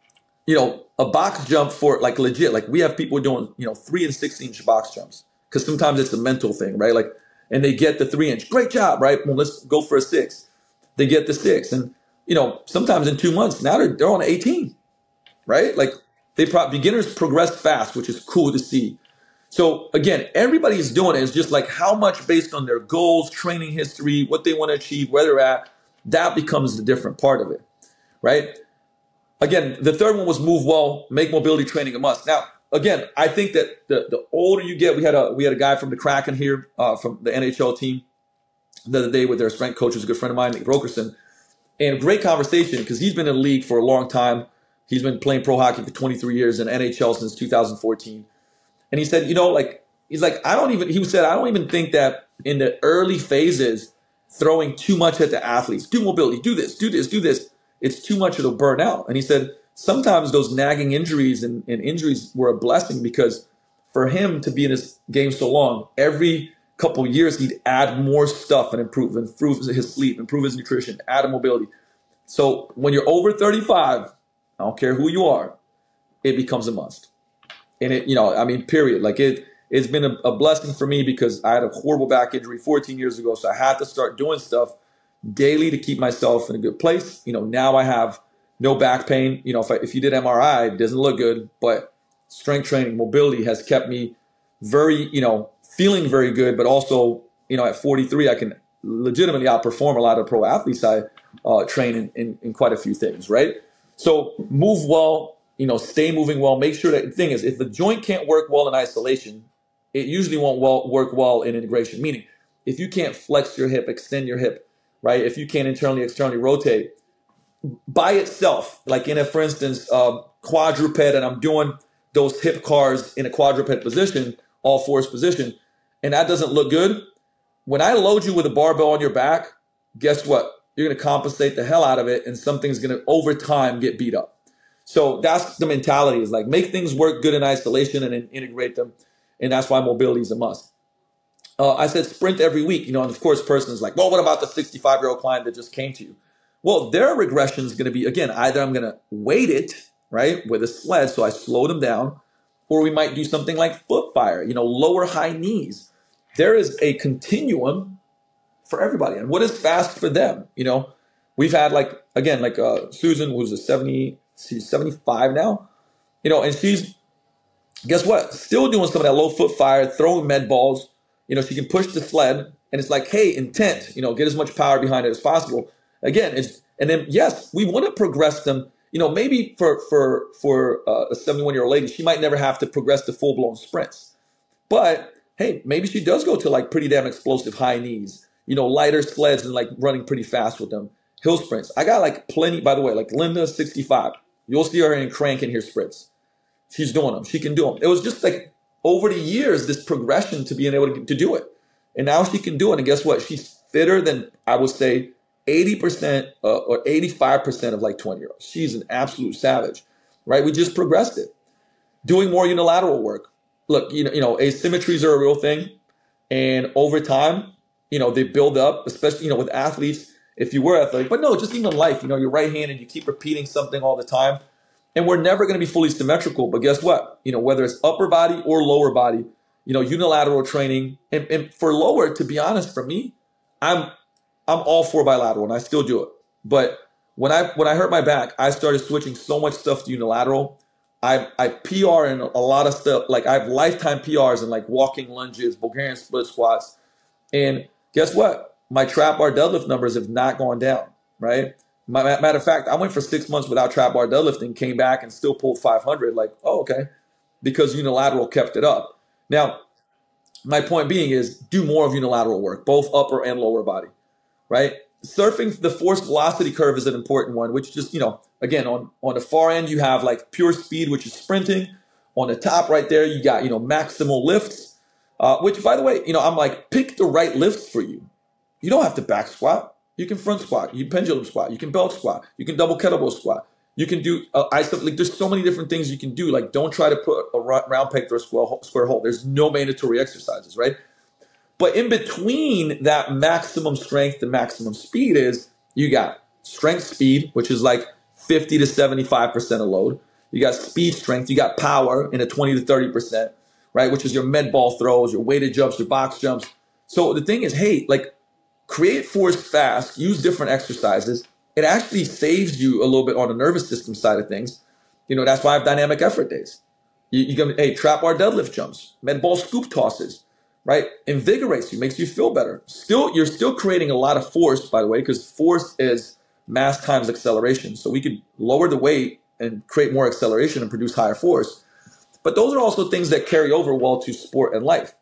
a box jump for like legit, like we have people doing, 3 and 6 inch box jumps, because sometimes it's a mental thing, right? Like, and they get the 3 inch, great job, right? Well, let's go for a 6. They get the 6, and sometimes in 2 months now they're on 18, right? Like beginners progress fast, which is cool to see. So again, everybody's doing it. It's just like how much based on their goals, training history, what they want to achieve, where they're at. That becomes the different part of it, right? Again, the third one was move well, make mobility training a must. Now, again, I think that the older you get, we had a guy from the Kraken here, from the NHL team. the other day with their strength coach, who's a good friend of mine, Nick Brokerson, and great conversation because he's been in the league for a long time. He's been playing pro hockey for 23 years and NHL since 2014. And he said, he said, I don't even think that in the early phases, throwing too much at the athletes, do mobility, do this, do this, do this. It's too much, it'll burn out. And he said, sometimes those nagging injuries and injuries were a blessing because for him to be in this game so long, every couple of years, he'd add more stuff and improve his sleep, improve his nutrition, add mobility. So when you're over 35, I don't care who you are, it becomes a must. And period. Like it's been a blessing for me because I had a horrible back injury 14 years ago. So I had to start doing stuff daily to keep myself in a good place. Now I have no back pain. If you did MRI, it doesn't look good, but strength training, mobility has kept me very, feeling very good, but also, at 43, I can legitimately outperform a lot of pro athletes I train in quite a few things, right? So move well, stay moving well. Make sure that the thing is, if the joint can't work well in isolation, it usually won't work well in integration. Meaning, if you can't flex your hip, extend your hip, right? If you can't internally, externally rotate by itself, like in for instance, quadruped, and I'm doing those hip cars in a quadruped position, all fours position, and that doesn't look good. When I load you with a barbell on your back, guess what? You're going to compensate the hell out of it, and something's going to, over time, get beat up. So that's the mentality, is like make things work good in isolation and then integrate them, and that's why mobility is a must. I said sprint every week, and of course, person is like, well, what about the 65-year-old client that just came to you? Well, their regression is going to be, again, either I'm going to weight it, right, with a sled, so I slow them down, or we might do something like foot fire, lower high knees. There is a continuum for everybody. And what is fast for them? We've had Susan, who's she's 75 now, and she's, guess what? Still doing some of that low foot fire, throwing med balls. She can push the sled, and it's like, hey, intent, get as much power behind it as possible. Again, and then, yes, we want to progress them. Maybe for a 71-year-old lady, she might never have to progress to full-blown sprints. But, hey, maybe she does go to pretty damn explosive high knees, lighter sleds and running pretty fast with them. Hill sprints. I got plenty, by the way, Linda, 65. You'll see her in crank in here sprints. She's doing them. She can do them. It was just over the years, this progression to being able to do it. And now she can do it. And guess what? She's fitter than, I would say, 80% or 85% of 20-year-olds. She's an absolute savage, right? We just progressed it. Doing more unilateral work. Look, asymmetries are a real thing. And over time, they build up, especially, with athletes, if you were athletic, but no, just even in life, you're right-handed, you keep repeating something all the time. And we're never going to be fully symmetrical. But guess what? Whether it's upper body or lower body, unilateral training. And for lower, to be honest, for me, I'm all for bilateral, and I still do it. But when I hurt my back, I started switching so much stuff to unilateral. I PR in a lot of stuff. I have lifetime PRs in walking lunges, Bulgarian split squats. And guess what? My trap bar deadlift numbers have not gone down, right? Matter of fact, I went for 6 months without trap bar deadlifting, came back and still pulled 500. Okay, because unilateral kept it up. Now, my point being is do more of unilateral work, both upper and lower body, right? Surfing the force velocity curve is an important one, which just, again, on the far end, you have pure speed, which is sprinting. On the top right there, you got, maximal lifts, which, by the way, I'm pick the right lifts for you. You don't have to back squat. You can front squat. You can pendulum squat. You can belt squat. You can double kettlebell squat. You can do there's so many different things you can do. Don't try to put a round peg through a square hole. There's no mandatory exercises, right? But in between that maximum strength and maximum speed is you got strength speed, which is 50 to 75% of load. You got speed strength. You got power in a 20 to 30%, right? Which is your med ball throws, your weighted jumps, your box jumps. So the thing is, hey, create force fast, use different exercises. It actually saves you a little bit on the nervous system side of things. That's why I have dynamic effort days. You can, trap bar deadlift jumps, med ball scoop tosses, right? Invigorates you, makes you feel better. You're still creating a lot of force, by the way, because force is mass times acceleration. So we could lower the weight and create more acceleration and produce higher force. But those are also things that carry over well to sport and life,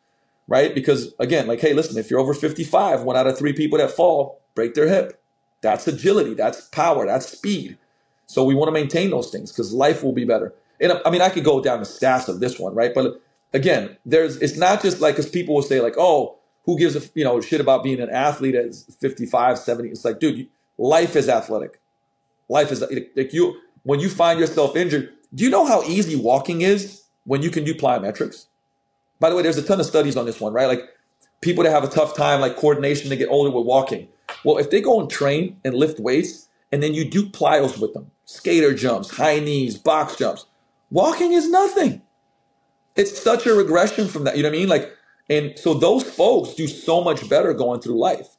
right? Because again, like, hey, listen, if you're over 55, 1 out of 3 people that fall break their hip. That's agility, that's power, that's speed. So we want to maintain those things because life will be better. And I mean, I could go down the stats of this one, right? But again, it's not just like, because people will say like, oh, who gives a shit about being an athlete at 55, 70? It's like, dude, life is athletic. Life is like when you find yourself injured. Do you know how easy walking is when you can do plyometrics? By the way, there's a ton of studies on this one, right? Like people that have a tough time, like coordination, to get older with walking. Well, if they go and train and lift weights, and then you do plyos with them, skater jumps, high knees, box jumps, walking is nothing. It's such a regression from that. You know what I mean? Like, and so those folks do so much better going through life.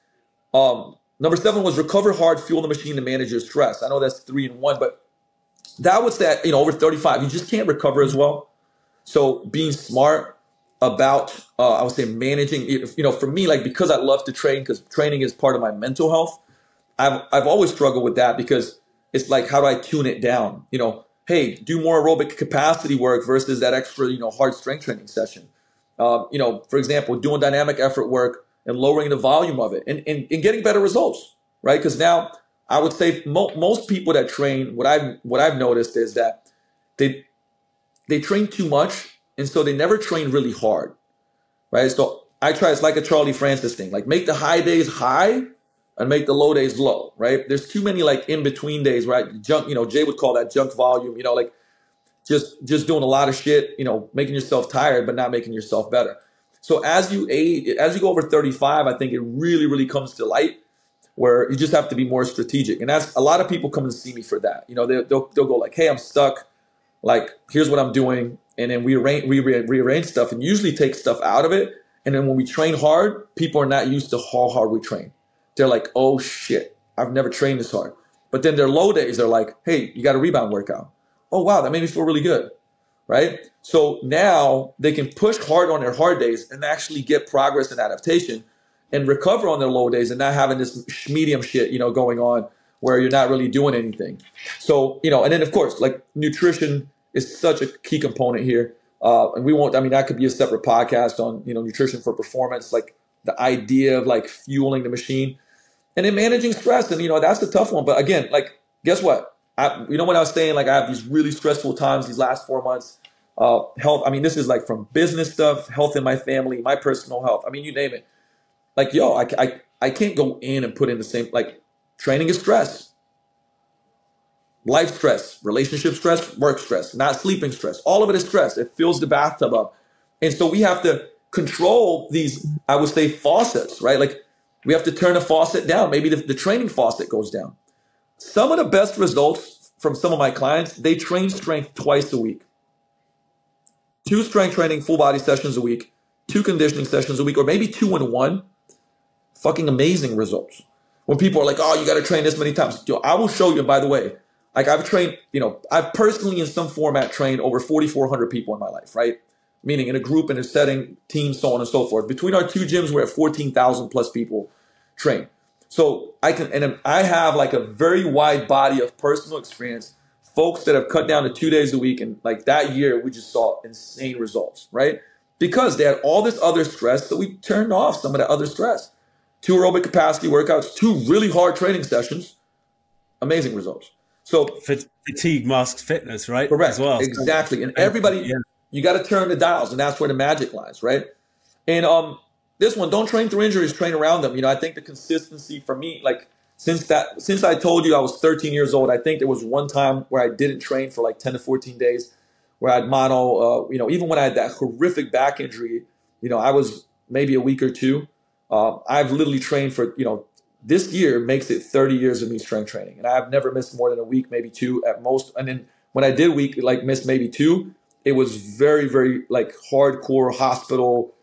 Number 7 was recover hard, fuel the machine to manage your stress. I know that's 3 in 1, but that was that, over 35, you just can't recover as well. So being smart about, I would say, managing, for me, like, because I love to train, because training is part of my mental health, I've always struggled with that, because it's like, how do I tune it down? Hey, do more aerobic capacity work versus that extra, hard strength training session. For example, doing dynamic effort work and lowering the volume of it and getting better results, right? Because now I would say most people that train, what I've noticed is that they train too much, and so they never train really hard, right? So it's like a Charlie Francis thing, like make the high days high and make the low days low, right? There's too many like in between days, right? Junk, Jay would call that junk volume, like just doing a lot of shit, making yourself tired, but not making yourself better. So as you go over 35, I think it really, really comes to light where you just have to be more strategic. And that's a lot of people come and see me for that. They'll go like, hey, I'm stuck. Like, here's what I'm doing. And then we rearrange stuff and usually take stuff out of it. And then when we train hard, people are not used to how hard we train. They're like, oh shit, I've never trained this hard. But then their low days, they're like, hey, you got a rebound workout. Oh, wow, that made me feel really good, right? So now they can push hard on their hard days and actually get progress and adaptation and recover on their low days and not having this medium shit, going on where you're not really doing anything. So, and then of course, like nutrition is such a key component here. And that could be a separate podcast on, nutrition for performance, like the idea of like fueling the machine and then managing stress. And, that's the tough one. But again, like, guess what? When I was saying, like, I have these really stressful times these last 4 months, health. This is like from business stuff, health in my family, my personal health. You name it. Like, I can't go in and put in the same, like, training is stress, life stress, relationship stress, work stress, not sleeping stress. All of it is stress. It fills the bathtub up. And so we have to control these, I would say, faucets, right? Like, we have to turn the faucet down. Maybe the training faucet goes down. Some of the best results from some of my clients, they train strength twice a week. 2 strength training full body sessions a week, 2 conditioning sessions a week, or maybe 2 in 1. Fucking amazing results. When people are like, oh, you got to train this many times. I will show you, by the way, like I've trained, I've personally in some format trained over 4,400 people in my life, right? Meaning in a group, in a setting, team, so on and so forth. Between our 2 gyms, we're at 14,000 plus people trained. So I have like a very wide body of personal experience, folks that have cut down to 2 days a week. And like that year, we just saw insane results, right? Because they had all this other stress. So we turned off some of that other stress. 2 aerobic capacity workouts, 2 really hard training sessions, amazing results. So fatigue masks fitness, right? Correct. As well. Exactly. And everybody, you got to turn the dials, and that's where the magic lies, right? And this one, don't train through injuries, train around them. I think the consistency for me, like since I told you I was 13 years old, I think there was one time where I didn't train for like 10 to 14 days, where I had mono, even when I had that horrific back injury, I was maybe a week or 2. I've literally trained for, this year makes it 30 years of me strength training. And I've never missed more than a week, maybe 2 at most. And then when I did miss maybe 2, it was very, very like hardcore hospital,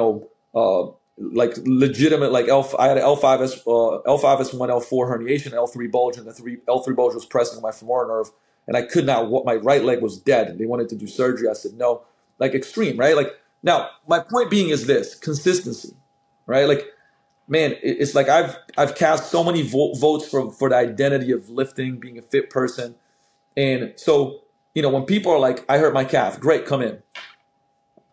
like legitimate, like I had an L5S1, L4 herniation, L3 bulge, and the L3 bulge was pressing on my femoral nerve. And I could not, my right leg was dead. And they wanted to do surgery. I said, no, like extreme, right? Like now my point being is this: consistency, right? Like, man, it's like I've cast so many votes for the identity of lifting, being a fit person. And so, when people are like, I hurt my calf, great, come in.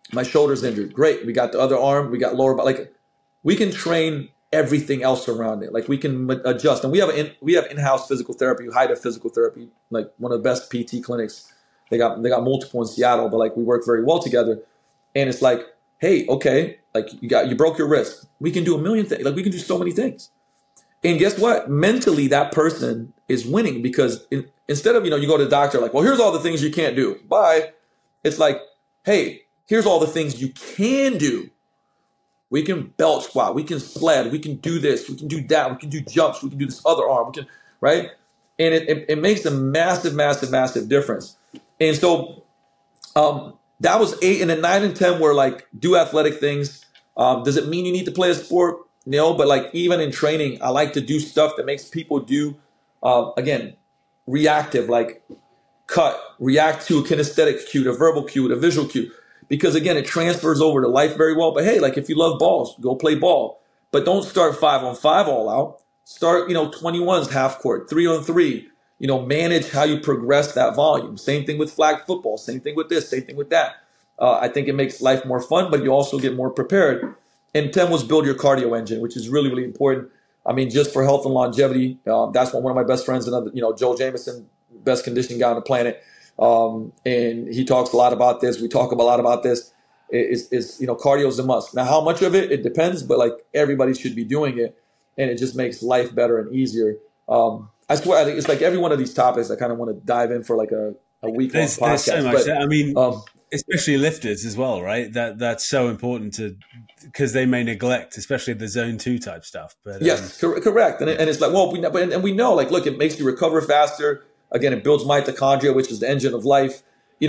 my shoulder's injured. Great. We got the other arm. We got lower body. Like, we can train everything else around it. Like, we can adjust. And we have in-house physical therapy, HIDA physical therapy, like one of the best PT clinics. They got multiple in Seattle, but like we work very well together. And it's like, hey, okay, like you broke your wrist. We can do a million things. Like, we can do so many things. And guess what? Mentally, that person is winning, because instead of, you go to the doctor, like, well, here's all the things you can't do. Bye. It's like, hey, here's all the things you can do. We can belt squat. We can sled. We can do this. We can do that. We can do jumps. We can do this other arm. We can, right? And it makes a massive, massive, massive difference. And so that was 8. And then 9 and 10 were like, do athletic things. Does it mean you need to play a sport? No, but like, even in training, I like to do stuff that makes people do, again, reactive, like react to a kinesthetic cue, a verbal cue, a visual cue. Because again, it transfers over to life very well. But hey, like, if you love balls, go play ball. But don't start 5-on-5 all out. Start, 21s half court, 3-on-3. Manage how you progress that volume. Same thing with flag football. Same thing with this. Same thing with that. I think it makes life more fun, but you also get more prepared. And 10 was build your cardio engine, which is really, really important. I mean, just for health and longevity. That's one of my best friends, another, Joe Jamieson, best conditioning guy on the planet. And he talks a lot about this. We talk a lot about this. Cardio is a must. Now, how much of it? It depends, but like, everybody should be doing it, and it just makes life better and easier. I swear, I think it's like every one of these topics I kind of want to dive in for like a week-long podcast. There's so much. But, I mean, especially lifters as well, right? That's so important because they may neglect, especially the zone 2 type stuff. But yes, correct. And it's like, well, we know, like, look, it makes you recover faster. Again, it builds mitochondria, which is the engine of life.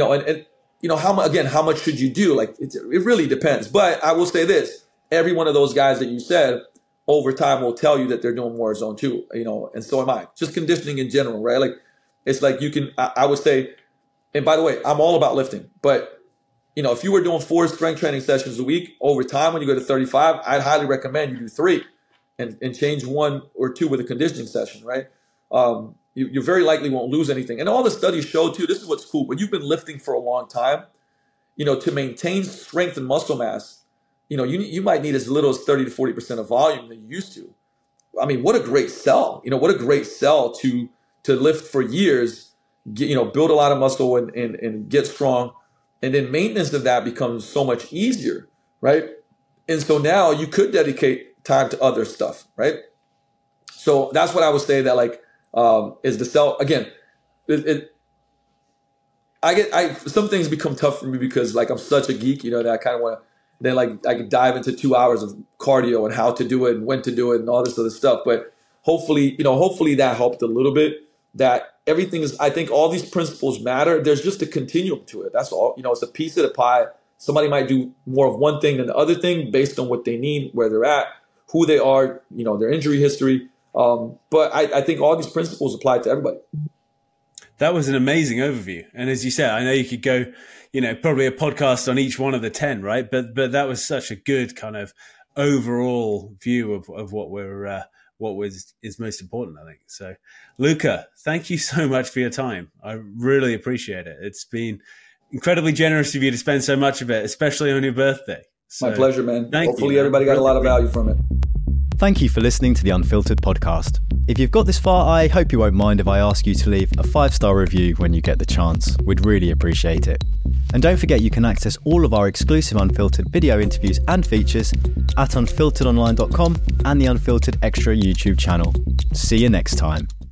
How much should you do? Like, it really depends. But I will say this: every one of those guys that you said, over time, will tell you that they're doing more zone 2. And so am I. Just conditioning in general, right? Like, it's like you can. I would say, and by the way, I'm all about lifting. But if you were doing 4 strength training sessions a week, over time, when you go to 35, I'd highly recommend you do 3, and change 1 or 2 with a conditioning session, right? You very likely won't lose anything. And all the studies show too, this is what's cool, but you've been lifting for a long time, to maintain strength and muscle mass, you might need as little as 30 to 40% of volume than you used to. I mean, what a great sell, what a great sell to lift for years, build a lot of muscle and get strong. And then maintenance of that becomes so much easier, right? And so now you could dedicate time to other stuff, right? So that's what I would say that like, is the sell again. Some things become tough for me because like I'm such a geek, that I kind of want to. Then like I could dive into 2 hours of cardio and how to do it and when to do it and all this other stuff. But hopefully that helped a little bit. That everything is. I think all these principles matter. There's just a continuum to it. That's all. It's a piece of the pie. Somebody might do more of one thing than the other thing based on what they need, where they're at, who they are, their injury history. But I think all these principles apply to everybody. That was an amazing overview. And as you said, I know you could go, probably a podcast on each one of the 10, right? But that was such a good kind of overall view of what is most important, I think. So, Luca, thank you so much for your time. I really appreciate it. It's been incredibly generous of you to spend so much of it, especially on your birthday. So, my pleasure, man. Hopefully everybody got a lot of value from it. Thank you for listening to the Unfiltered podcast. If you've got this far, I hope you won't mind if I ask you to leave a 5-star review when you get the chance. We'd really appreciate it. And don't forget you can access all of our exclusive Unfiltered video interviews and features at unfilteredonline.com and the Unfiltered Extra YouTube channel. See you next time.